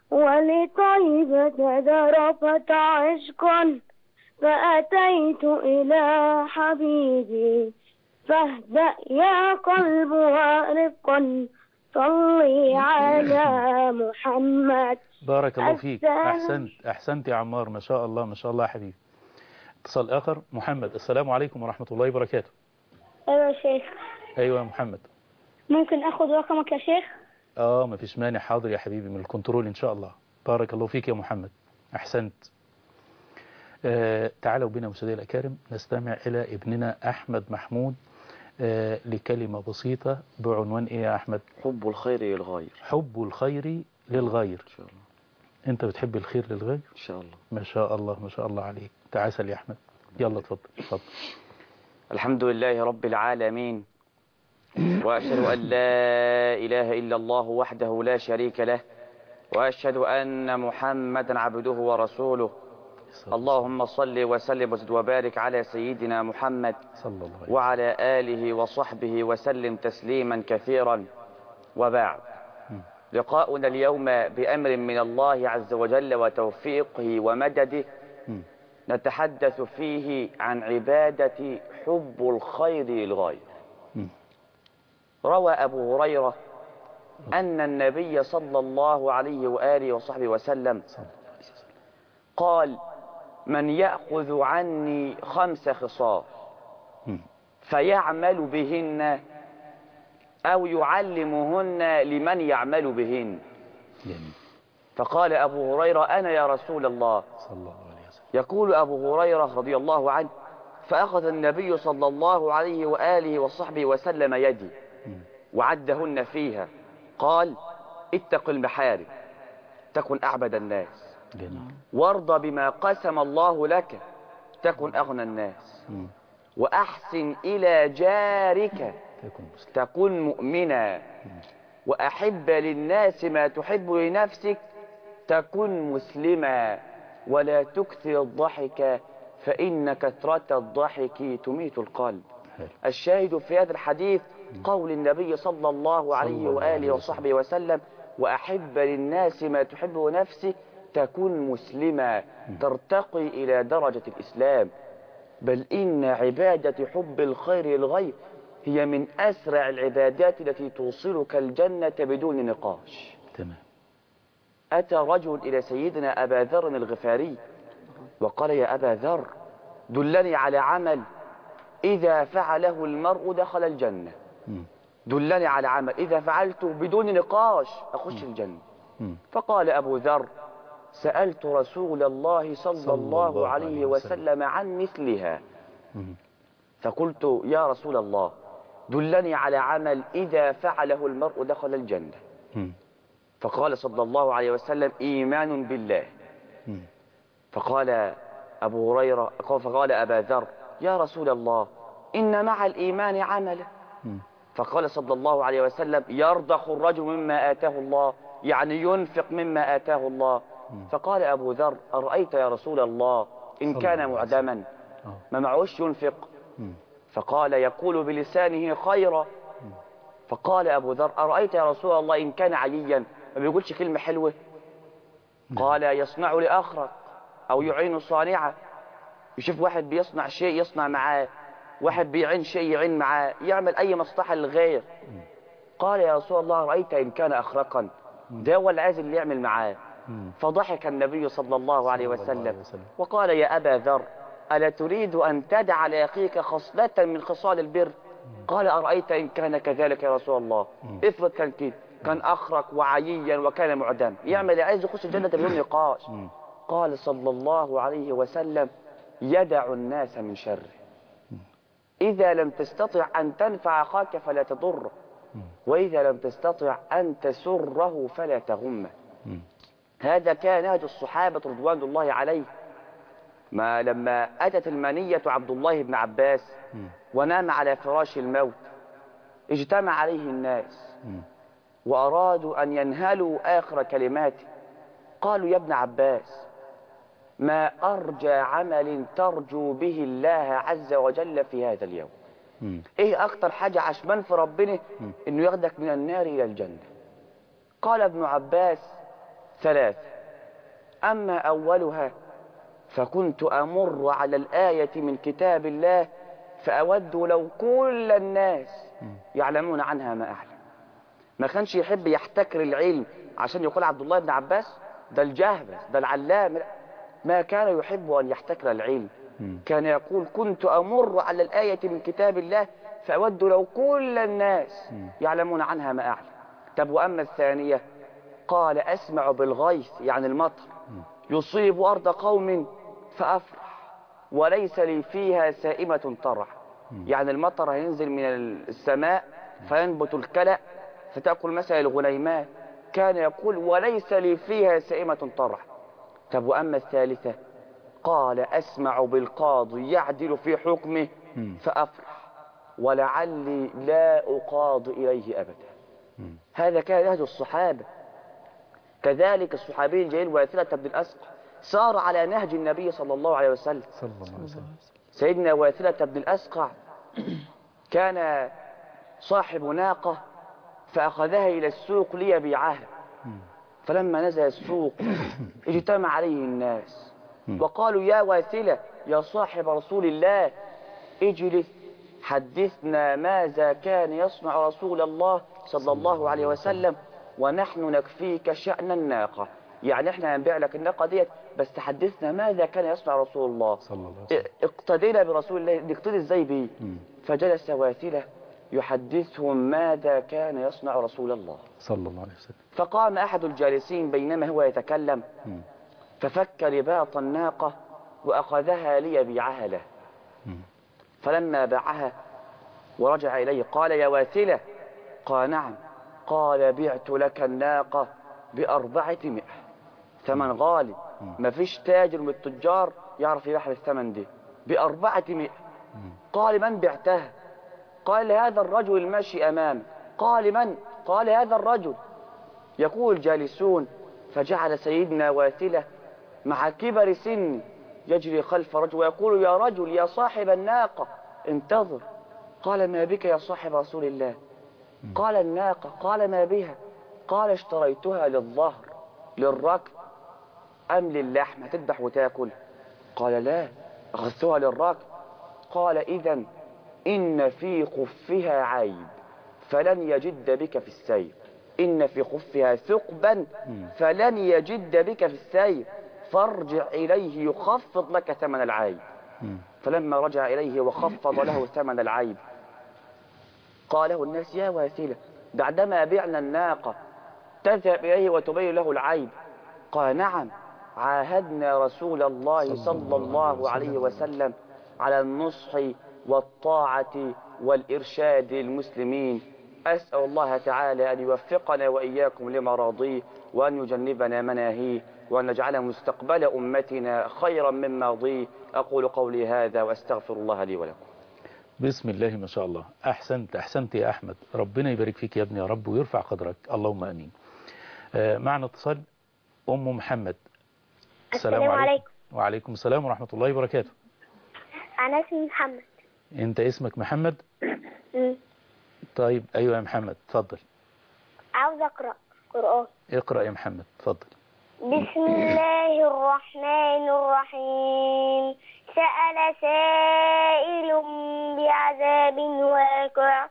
ولطيبة ذرفت عشقا فأتيت إلى حبيبي فاهدأ يا قلب ورفقا صلي على محمد. بارك الله فيك. أحسنت أحسنت يا عمار ما شاء الله ما شاء الله يا حبيبي. اتصال آخر محمد. السلام عليكم ورحمة الله وبركاته. أيوة يا شيخ. أيوة يا محمد. ممكن أخذ رقمك يا شيخ؟ آه ما فيش مانع. حاضر يا حبيبي من الكنترول إن شاء الله. بارك الله فيك يا محمد. أحسنت. آه تعالوا بنا مشاهدينا الأكارم نستمع إلى ابننا أحمد محمود آه لكلمة بسيطة بعنوان إيه يا أحمد؟ حب الخير للغير. حب الخير للغير. إن شاء الله. أنت بتحب الخير للغير؟ إن شاء الله. ما شاء الله ما شاء الله عليك. تعاسل يا أحمد. يلا اتفضل اتفضل. الحمد لله رب العالمين، وأشهد أن لا إله إلا الله وحده لا شريك له، وأشهد أن محمدا عبده ورسوله. اللهم صل وسلم وزد وبارك على سيدنا محمد صلى الله عليه وسلم وعلى آله وصحبه وسلم تسليما كثيرا. وبعد، لقاؤنا اليوم بأمر من الله عز وجل وتوفيقه ومدده نتحدث فيه عن عبادة حب الخير للغير. روى أبو هريرة أن النبي صلى الله عليه وآله وصحبه وسلم قال: من يأخذ عني خمس خصال فيعمل بهن أو يعلمهن لمن يعمل بهن. فقال أبو هريرة: أنا يا رسول الله. صلى الله عليه وسلم. يقول أبو هريرة رضي الله عنه: فأخذ النبي صلى الله عليه وآله وصحبه وسلم يدي وعدهن فيها. قال: اتق المحارم تكن أعبد الناس، وارضى بما قسم الله لك تكن أغنى الناس، وأحسن إلى جارك تكن مؤمنا، وأحب للناس ما تحب لنفسك تكن مسلما، ولا تكثر الضحك فإن كثرة الضحك تميت القلب. الشاهد في هذا الحديث قول النبي صلى الله عليه وآله وصحبه وسلم: وأحب للناس ما تحب نفسك تكن مسلما، ترتقي إلى درجة الإسلام. بل إن عبادة حب الخير للغير هي من أسرع العبادات التي توصلك الجنة بدون نقاش. تمام. أتى رجل إلى سيدنا أبا ذر الغفاري وقال: يا أبا ذر، دلني على عمل إذا فعله المرء دخل الجنة. دلني على عمل إذا فعلته بدون نقاش أخش الجنة. فقال أبو ذر سألت رسول الله صلى الله عليه وسلم عن مثلها، فقلت يا رسول الله دلني على عمل إذا فعله المرء دخل الجنة. فقال صلى الله عليه وسلم إيمان بالله. فقال أبو هريرة فقال أبا ذر يا رسول الله إن مع الإيمان عملا. فقال صلى الله عليه وسلم يرضخ الرجل مما آتاه الله، يعني ينفق مما آتاه الله. فقال أبو ذر أرأيت يا رسول الله إن كان معدما ما معوش ينفق؟ فقال يقول بلسانه خيرا. فقال أبو ذر أرأيت يا رسول الله إن كان عيا ما بيقولش كلمة حلوة؟ قال يصنع لآخرك أو يعين صانعا، يشوف واحد بيصنع شيء يصنع معاه، واحد بيعين شيء يعين معاه، يعمل أي مصلحة للغير. قال يا رسول الله رأيت إن كان أخرقا، ده هو اللي عايز اللي يعمل معاه. فضحك النبي صلى الله عليه وسلم وقال يا أبا ذر ألا تريد أن تدع لأخيك خصلة من خصال البر؟ قال أرأيت إن كان كذلك يا رسول الله، افرض كان كده كان أخرق وعييا وكان معدم، يعمل عايز يخش الجنة بدون نقاش. قال صلى الله عليه وسلم يدع الناس من شره، إذا لم تستطع أن تنفع أخاك فلا تضره، وإذا لم تستطع أن تسره فلا تغمه. هذا كان نهج الصحابة رضوان الله عليه. ما لما أتت المنية عبد الله بن عباس ونام على فراش الموت اجتمع عليه الناس وأرادوا أن ينهلوا آخر كلماته. قالوا يا ابن عباس ما أرجى عمل ترجو به الله عز وجل في هذا اليوم؟ إيه أكتر حاجة عشمان في ربنا إنه ياخدك من النار إلى الجنة؟ قال ابن عباس ثلاث، أما أولها فكنت أمر على الآية من كتاب الله فأود لو كل الناس يعلمون عنها ما أعلم. ما كانش يحب يحتكر العلم عشان يقول عبد الله بن عباس ده الجهبذ ده العلام، ما كان يحب أن يحتكر العلم. كان يقول كنت أمر على الآية من كتاب الله فأود لو كل الناس يعلمون عنها ما أعلم. طب وأما الثانية قال أسمع بالغيث يعني المطر يصيب أرض قوم فأفرح وليس لي فيها سائمة ترع، يعني المطر هينزل من السماء فينبت الكلأ فتأكل مثلا الغنيمات، كان يقول وليس لي فيها سائمة ترع. طب وأما الثالثة قال أسمع بالقاضي يعدل في حكمه فأفرح ولعلي لا أقاض إليه أبدا. هذا كان نهج الصحابة. كذلك الصحابي الجليل واثلة بن الأسقع سار على نهج النبي صلى الله عليه وسلم. سيدنا واثلة بن الأسقع كان صاحب ناقة فأخذها إلى السوق ليبيعها، فلما نزل السوق اجتمع عليه الناس وقالوا يا واثلة يا صاحب رسول الله اجلس حدثنا ماذا كان يصنع رسول الله صلى الله عليه وسلم ونحن نكفيك شأن الناقة، يعني احنا هنبيع لك الناقة ديت بس تحدثنا ماذا كان يصنع رسول الله صلى الله عليه وسلم، اقتدينا برسول الله نقتدي ازاي بيه. فجلس واثلة يحدثهم ماذا كان يصنع رسول الله صلى الله عليه وسلم. فقام أحد الجالسين بينما هو يتكلم ففك رباط الناقة وأخذها ليبيعها له. فلما باعها ورجع إليه قال يا واثلة، قال نعم، قال بعت لك الناقة بأربعة مئة، ثمن غالي ما فيش تاجر من التجار يعرف يبيعها بالثمن دي بأربعة مئة. قال من بعتها؟ قال هذا الرجل الماشي أمامه. قال من؟ قال هذا الرجل. يقول جالسون فجعل سيدنا واثلة مع كبر سن يجري خلف رجل ويقول يا رجل يا صاحب الناقة انتظر. قال ما بك يا صاحب رسول الله؟ قال الناقة. قال ما بها؟ قال اشتريتها للظهر للركب أم للحم هتذبح وتاكل؟ قال لا أخذتها للركب. قال إذن إن في خفها عيب فلن يجد بك في السير، إن في خفها ثقبا فلن يجد بك في السير، فارجع إليه يخفض لك ثمن العيب. فلما رجع إليه وخفض له ثمن العيب قال له الناس يا واسلة بعدما بعنا الناقة تذهب إليه وتبين له العيب؟ قال نعم، عاهدنا رسول الله صلى الله عليه وسلم على النصح والطاعة والإرشاد للمسلمين. أسأل الله تعالى أن يوفقنا وإياكم لما راضيه، وأن يجنبنا مناهيه، وأن نجعل مستقبل أمتنا خيرا من ماضيه. أقول قولي هذا وأستغفر الله لي ولكم. بسم الله ما شاء الله. أحسنت أحسنت يا أحمد، ربنا يبارك فيك يا ابني يا رب ويرفع قدرك، اللهم أمين. آه معنا اتصال أم محمد. السلام عليكم. وعليكم السلام ورحمة الله وبركاته. أنا اسمي محمد. أنت اسمك محمد؟ مم. طيب أيوة يا محمد اتفضل. عاوز أقرأ قرآن. اقرأ يا محمد اتفضل. بسم الله الرحمن الرحيم. سأل سائل بعذاب واقع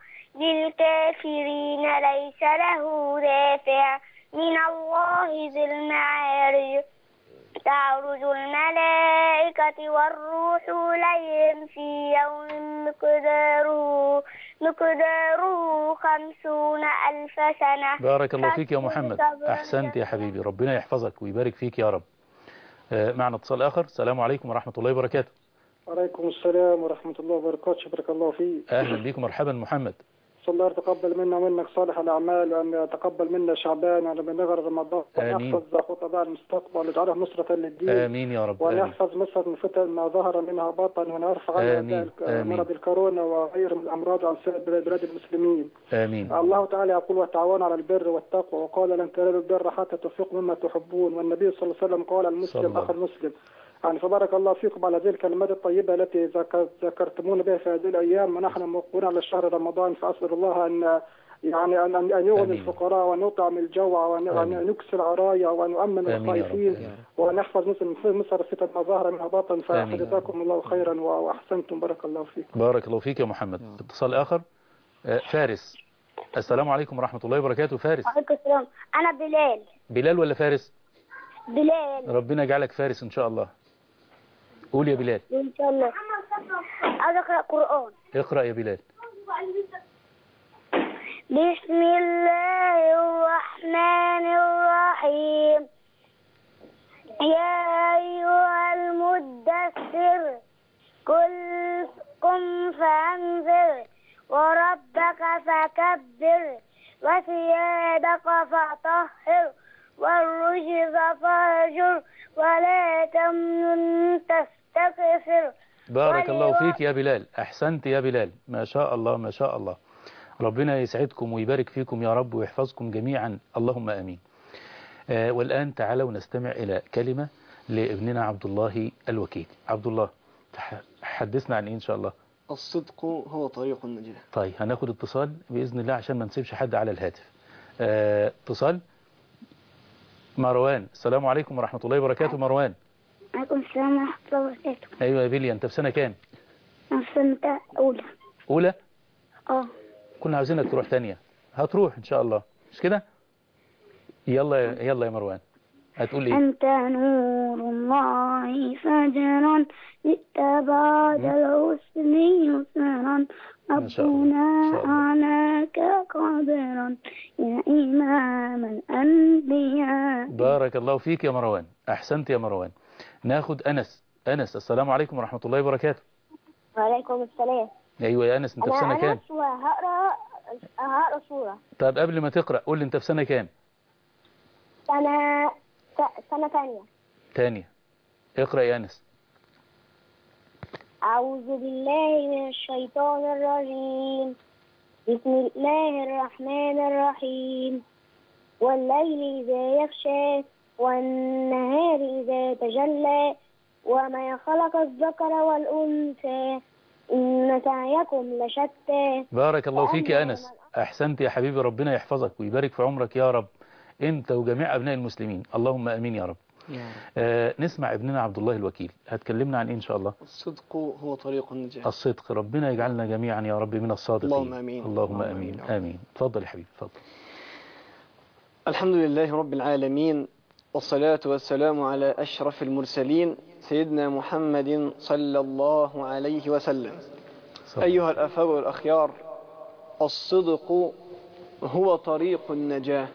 للكافرين ليس له دافع من الله ذي المعارج تعرج الملائكة والروح إليهم في يوم مقداره مقداره خمسون ألف سنة. بارك الله فيك يا محمد، أحسنت يا حبيبي، ربنا يحفظك ويبارك فيك يا رب. آه معنا اتصال آخر. السلام عليكم ورحمة الله وبركاته. وعليكم السلام ورحمة الله وبركاته. شكرك الله فيك. أهلا بكم، مرحبا محمد. الله يتقبل منا ومنك صالح الأعمال، وأن يتقبل منا شعبان وأن بنغر رمضان، وأن يحفظ خطباء المستقبل ويجعله نصرة للدين. آمين يا رب. وأن يحفظ مصر من فتن ما ظهر منها باطن، وأن يرفع عنها مرض الكورونا وغير من الأمراض عن سائر بلاد المسلمين. آمين. الله تعالى يقول وتعاونوا على البر والتقوى، وقال لن تنالوا البر حتى تنفقوا مما تحبون، والنبي صلى الله عليه وسلم قال المسلم أخو المسلم. يعني فبارك الله فيكم على هذه الكلمات الطيبة التي ذكرتمونا بها في هذه الأيام، ونحن موقفون على شهر رمضان، فأسأل الله أن يعني أن أن يغني الفقراء وأن يطعم الجوع وأن نكسر العرايا وأن نؤمن الخائفين وأن نحفظ مصر فتن ما ظهر منها باطن. فجزاكم الله خيرا وأحسنتم، بارك الله فيكم. بارك الله فيك يا محمد. اتصال آخر. فارس. السلام عليكم ورحمة الله وبركاته. فارس. وعليكم السلام. أنا بلال. بلال ولا فارس؟ بلال. ربنا يجعلك فارس إن شاء الله. قول يا بلال. إن شاء الله. عايز أقرأ قرآن. اقرأ يا بلال. بسم الله الرحمن الرحيم. يا أيها المدثر قم فأنذر وربك فكبر وثيابك فطهر والرجز فاهجر ولا تمنن تستكثر. بارك الله فيك يا بلال، أحسنت يا بلال، ما شاء الله ما شاء الله. ربنا يسعدكم ويبارك فيكم يا رب ويحفظكم جميعا، اللهم آمين. آه والآن تعالوا نستمع إلى كلمة لابننا عبد الله الوكيل. عبد الله حدثنا عن إيه إن شاء الله؟ الصدق هو طريق النجاة. طيب هناخد اتصال بإذن الله عشان ما نسيبش حد على الهاتف. آه اتصال مروان. السلام عليكم ورحمة الله وبركاته. مروان. وعليكم السلام ورحمة الله وبركاته. أيوة يا بيليا، أنت في سنة كام؟ أنا في سنة أولى. أولى؟ اه. كنا عاوزينك تروح تانية، هتروح إن شاء الله مش كده؟ يلا يلا يا مروان، هتقول إيه؟ أنت نور الله فجرا جئت بعد الحسن يسرا ربنا أعلاك قدرا يا إمام الأنبياء. بارك الله فيك يا مروان، أحسنت يا مروان. ناخد أنس. أنس السلام عليكم ورحمة الله وبركاته. وعليكم السلام. أيوة يا أنس، أنت في سنة كام؟ أنا وهقرأ هقرأ سورة. طب قبل ما تقرأ قول لي أنت في سنة كام؟ سنة سنة ثانية. ثانية. اقرأ يا أنس. أعوذ بالله من الشيطان الرجيم. بسم الله الرحمن الرحيم. والليل إذا يغشى والنهار إذا تجلى وما خلق الذكر والأنثى إن سعيكم لشتى. بارك الله فيك يا أنس، أحسنت يا حبيبي، ربنا يحفظك ويبارك في عمرك يا رب، أنت وجميع أبناء المسلمين، اللهم أمين يا رب. آه نسمع ابننا عبد الله الوكيل، هتكلمنا عن إيه إن شاء الله؟ الصدق هو طريق النجاة. الصدق، ربنا يجعلنا جميعا يا رب من الصادقين. اللهم أمين. اللهم أمين. آمين. تفضل يا حبيبي تفضل. الحمد لله رب العالمين، والصلاة والسلام على أشرف المرسلين سيدنا محمد صلى الله عليه وسلم. أيها الأفاضل والأخيار، الصدق هو طريق النجاة.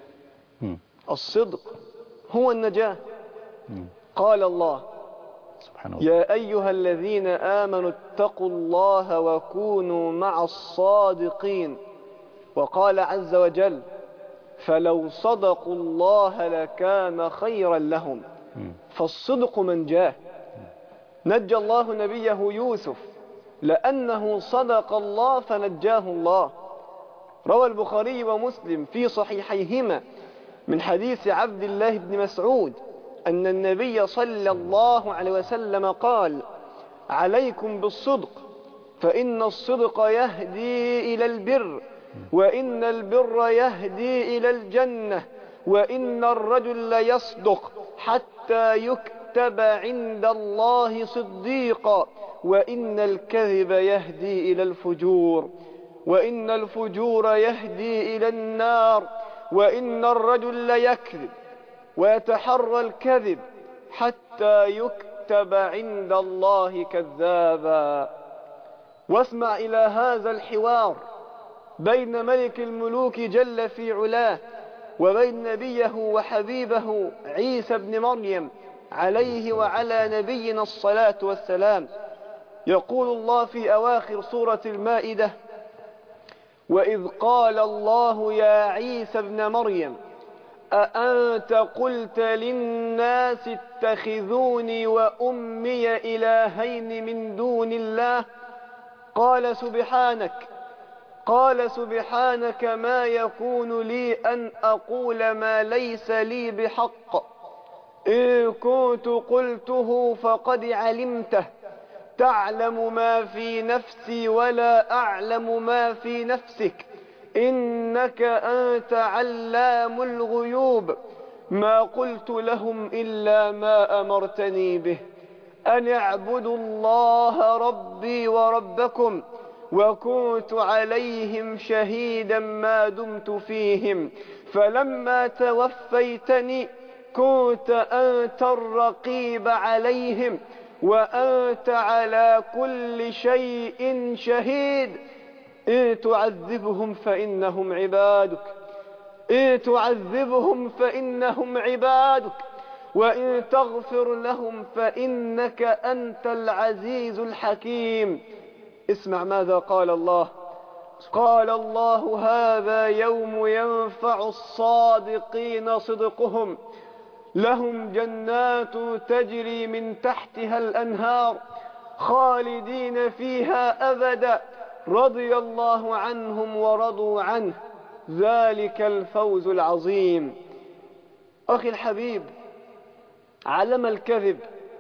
الصدق هو النجاة. قال الله سبحانه وتعالى: يا أيها الذين آمنوا اتقوا الله وكونوا مع الصادقين. وقال عز وجل: فلو صدقوا الله لكان خيرا لهم. فالصدق منجاه. نجى الله نبيه يوسف لأنه صدق الله فنجاه الله. روى البخاري ومسلم في صحيحيهما من حديث عبد الله بن مسعود أن النبي صلى الله عليه وسلم قال: عليكم بالصدق فإن الصدق يهدي إلى البر، وإن البر يهدي إلى الجنة، وإن الرجل ليصدق حتى يكتب عند الله صديقا، وإن الكذب يهدي إلى الفجور، وإن الفجور يهدي إلى النار، وإن الرجل ليكذب ويتحرى الكذب حتى يكتب عند الله كذابا. واسمع إلى هذا الحوار بين ملك الملوك جل في علاه وبين نبيه وحبيبه عيسى بن مريم عليه وعلى نبينا الصلاة والسلام. يقول الله في أواخر سورة المائدة: وإذ قال الله يا عيسى ابن مريم أأنت قلت للناس اتخذوني وأمي إلهين من دون الله؟ قال سبحانك قال سبحانك ما يكون لي أن أقول ما ليس لي بحق، إن كنت قلته فقد علمته، تعلم ما في نفسي ولا أعلم ما في نفسك، إنك أنت علام الغيوب. ما قلت لهم إلا ما أمرتني به، أن اعبدوا الله ربي وربكم، وكنت عليهم شهيدا ما دمت فيهم، فلما توفيتني كنت أنت الرقيب عليهم، وأنت على كل شيء شهيد. إن تعذبهم فإنهم عبادك إن تعذبهم فإنهم عبادك وإن تغفر لهم فإنك أنت العزيز الحكيم. اسمع ماذا قال الله. قال الله: هذا يوم ينفع الصادقين صدقهم، لهم جنات تجري من تحتها الأنهار خالدين فيها أبدا، رضي الله عنهم ورضوا عنه، ذلك الفوز العظيم. أخي الحبيب، علم الكذب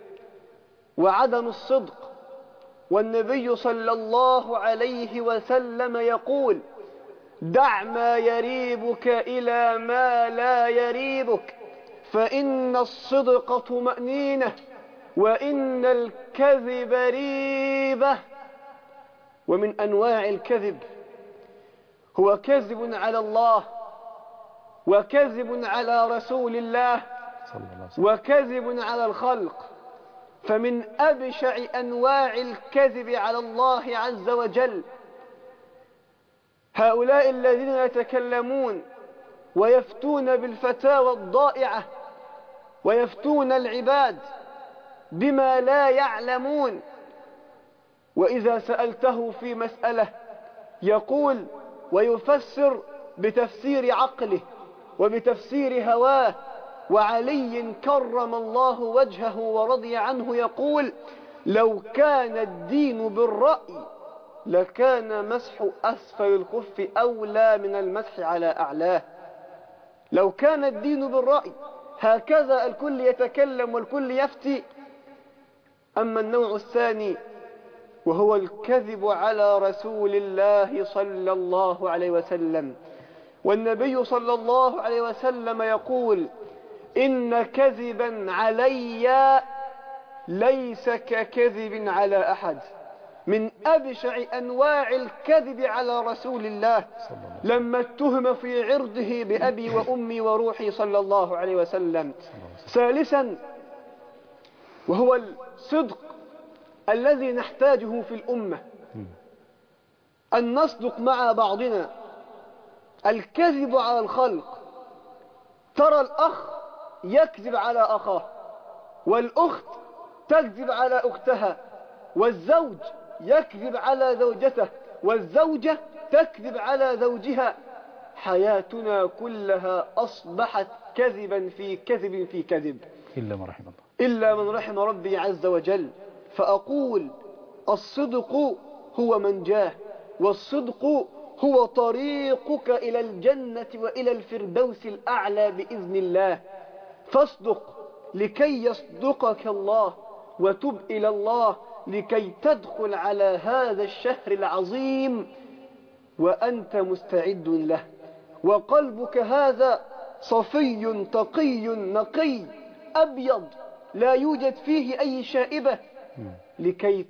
وعدم الصدق، والنبي صلى الله عليه وسلم يقول: دع ما يريبك إلى ما لا يريبك، فإن الصدق طمأنينة وإن الكذب ريبة. ومن أنواع الكذب هو كذب على الله، وكذب على رسول الله، وكذب على الخلق. فمن أبشع أنواع الكذب على الله عز وجل هؤلاء الذين يتكلمون ويفتون بالفتاوى الضائعة ويفتون العباد بما لا يعلمون، وإذا سألته في مسألة يقول ويفسر بتفسير عقله وبتفسير هواه. وعلي كرم الله وجهه ورضي عنه يقول: لو كان الدين بالرأي لكان مسح أسفل الخف أولى من المسح على أعلاه. لو كان الدين بالرأي، هكذا الكل يتكلم والكل يفتي. أما النوع الثاني وهو الكذب على رسول الله صلى الله عليه وسلم، والنبي صلى الله عليه وسلم يقول: إن كذبا علي ليس ككذب على أحد. من أبشع أنواع الكذب على رسول الله لما اتهم في عرضه بأبي وأمي وروحي صلى الله عليه وسلم. ثالثا وهو الصدق الذي نحتاجه في الأمة، أن نصدق مع بعضنا. الكذب على الخلق، ترى الأخ يكذب على أخاه، والأخت تكذب على أختها، والزوج يكذب على زوجته، والزوجة تكذب على زوجها. حياتنا كلها أصبحت كذبا في كذب في كذب، إلا من رحم الله، إلا من رحم ربي عز وجل. فأقول الصدق هو منجاه، والصدق هو طريقك إلى الجنة وإلى الفردوس الأعلى بإذن الله. فاصدق لكي يصدقك الله، وتب إلى الله لكي تدخل على هذا الشهر العظيم وأنت مستعد له، وقلبك هذا صفي تقي نقي أبيض لا يوجد فيه أي شائبة، لكي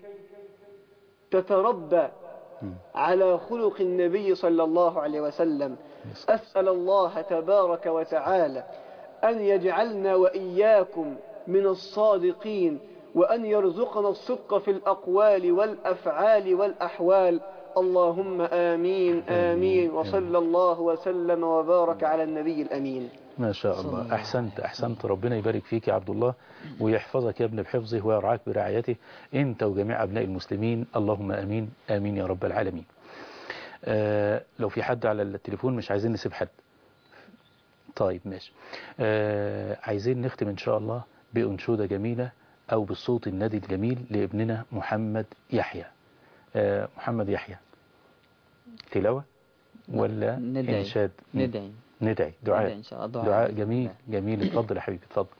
تتربى على خلق النبي صلى الله عليه وسلم. أسأل الله تبارك وتعالى أن يجعلنا وإياكم من الصادقين، وأن يرزقنا الصدق في الأقوال والأفعال والأحوال. اللهم آمين آمين، وصلى الله وسلم وبارك على النبي الأمين. ما شاء الله. أحسنت أحسنت. ربنا يبارك فيك يا عبد الله، ويحفظك يا ابن بحفظه، ويرعاك برعايته أنت وجميع أبناء المسلمين. اللهم آمين آمين يا رب العالمين. آه لو في حد على التليفون، مش عايزين نسيب حد. طيب ماشي. آه عايزين نختم إن شاء الله بأنشودة جميلة أو بالصوت النادي الجميل لابننا محمد يحيى. آه محمد يحيى، تلاوة ولا ندعي. إنشاد؟ ندعي ندعي دعاء. ندعي إن شاء الله. دعاء جميل جميل. اتفضل يا حبيبي اتفضل.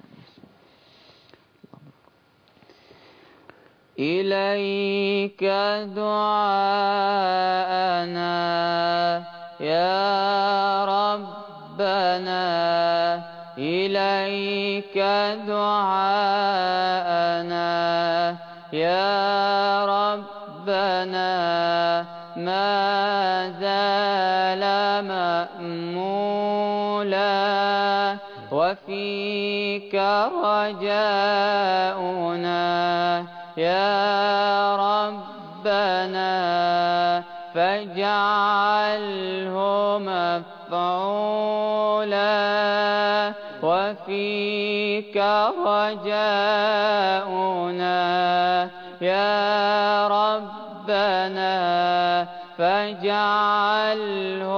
إليك دعاءنا يا ربنا، إليك دعاءنا يا ربنا، ما زال مأمولا، وفيك رجاؤنا يا ربنا، فاجعله مفعولا، وفيك رجاؤنا يا ربنا، فاجعله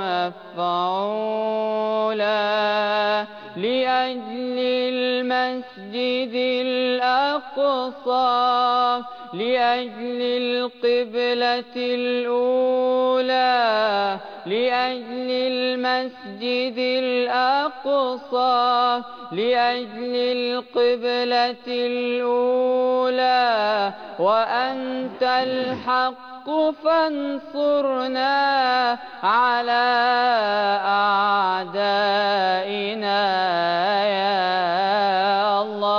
مفعولا، لأجل المسجد الأقصى، لأجل القبلة الأولى، لأجل المسجد الأقصى، لأجل القبلة الأولى، وأنت الحق فانصرنا على أعدائنا يا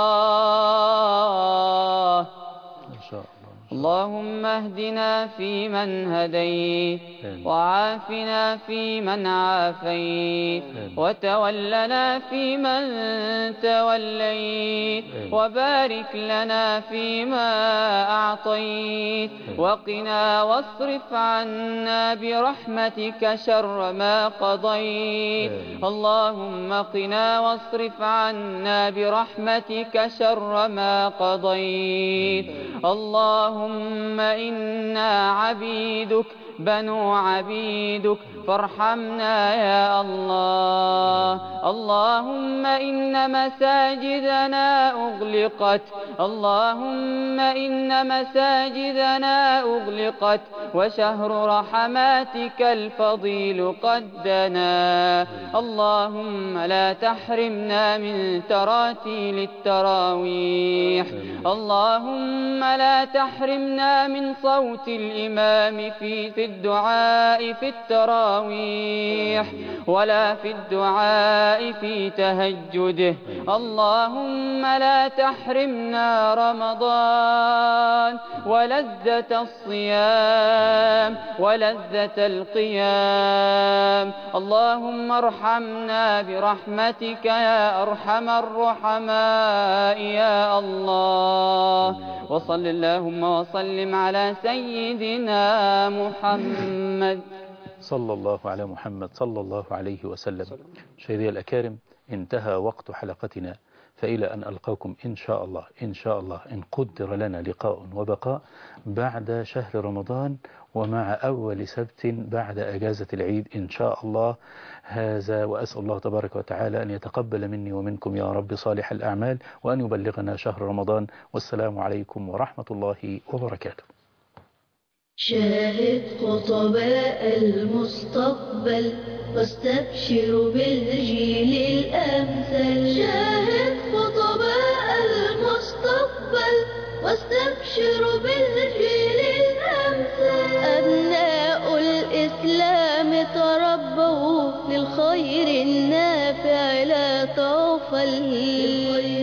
الله. إن شاء الله. اللهم اهدنا فيمن هديت، وعافنا فيمن عافيت، وتولنا فيمن توليت، وبارك لنا فيما أعطيت، وقنا واصرف عنا برحمتك شر ما قضيت. اللهم قنا واصرف عنا برحمتك شر ما قضيت. اللهم إنا عبيدك بنو عبيدك، فارحمنا يا الله. اللهم إن مساجدنا أغلقت، اللهم إن مساجدنا أغلقت، وشهر رحماتك الفضيل قد دنا. اللهم لا تحرمنا من تراتيل التراويح، اللهم لا تحرمنا من صوت الإمام في الدعاء في التراويح ولا في الدعاء في تهجده. اللهم لا تحرمنا رمضان ولذة الصيام ولذة القيام. اللهم ارحمنا برحمتك يا أرحم الرحماء يا الله. وصل اللهم وسلم على سيدنا محمد صلى الله على محمد صلى الله عليه وسلم. مشاهدي الأكارم، انتهى وقت حلقتنا، فإلى أن ألقاكم إن شاء الله إن شاء الله إن قدر لنا لقاء وبقاء بعد شهر رمضان ومع أول سبت بعد أجازة العيد إن شاء الله. هذا وأسأل الله تبارك وتعالى أن يتقبل مني ومنكم يا رب صالح الأعمال وأن يبلغنا شهر رمضان. والسلام عليكم ورحمة الله وبركاته. شاهد خطباء المستقبل واستبشر بالجيل الأمثل. شاهد خطباء المستقبل واستبشر بالجيل الأمثل. أبناء الإسلام تربوا للخير النافع لا تغفل.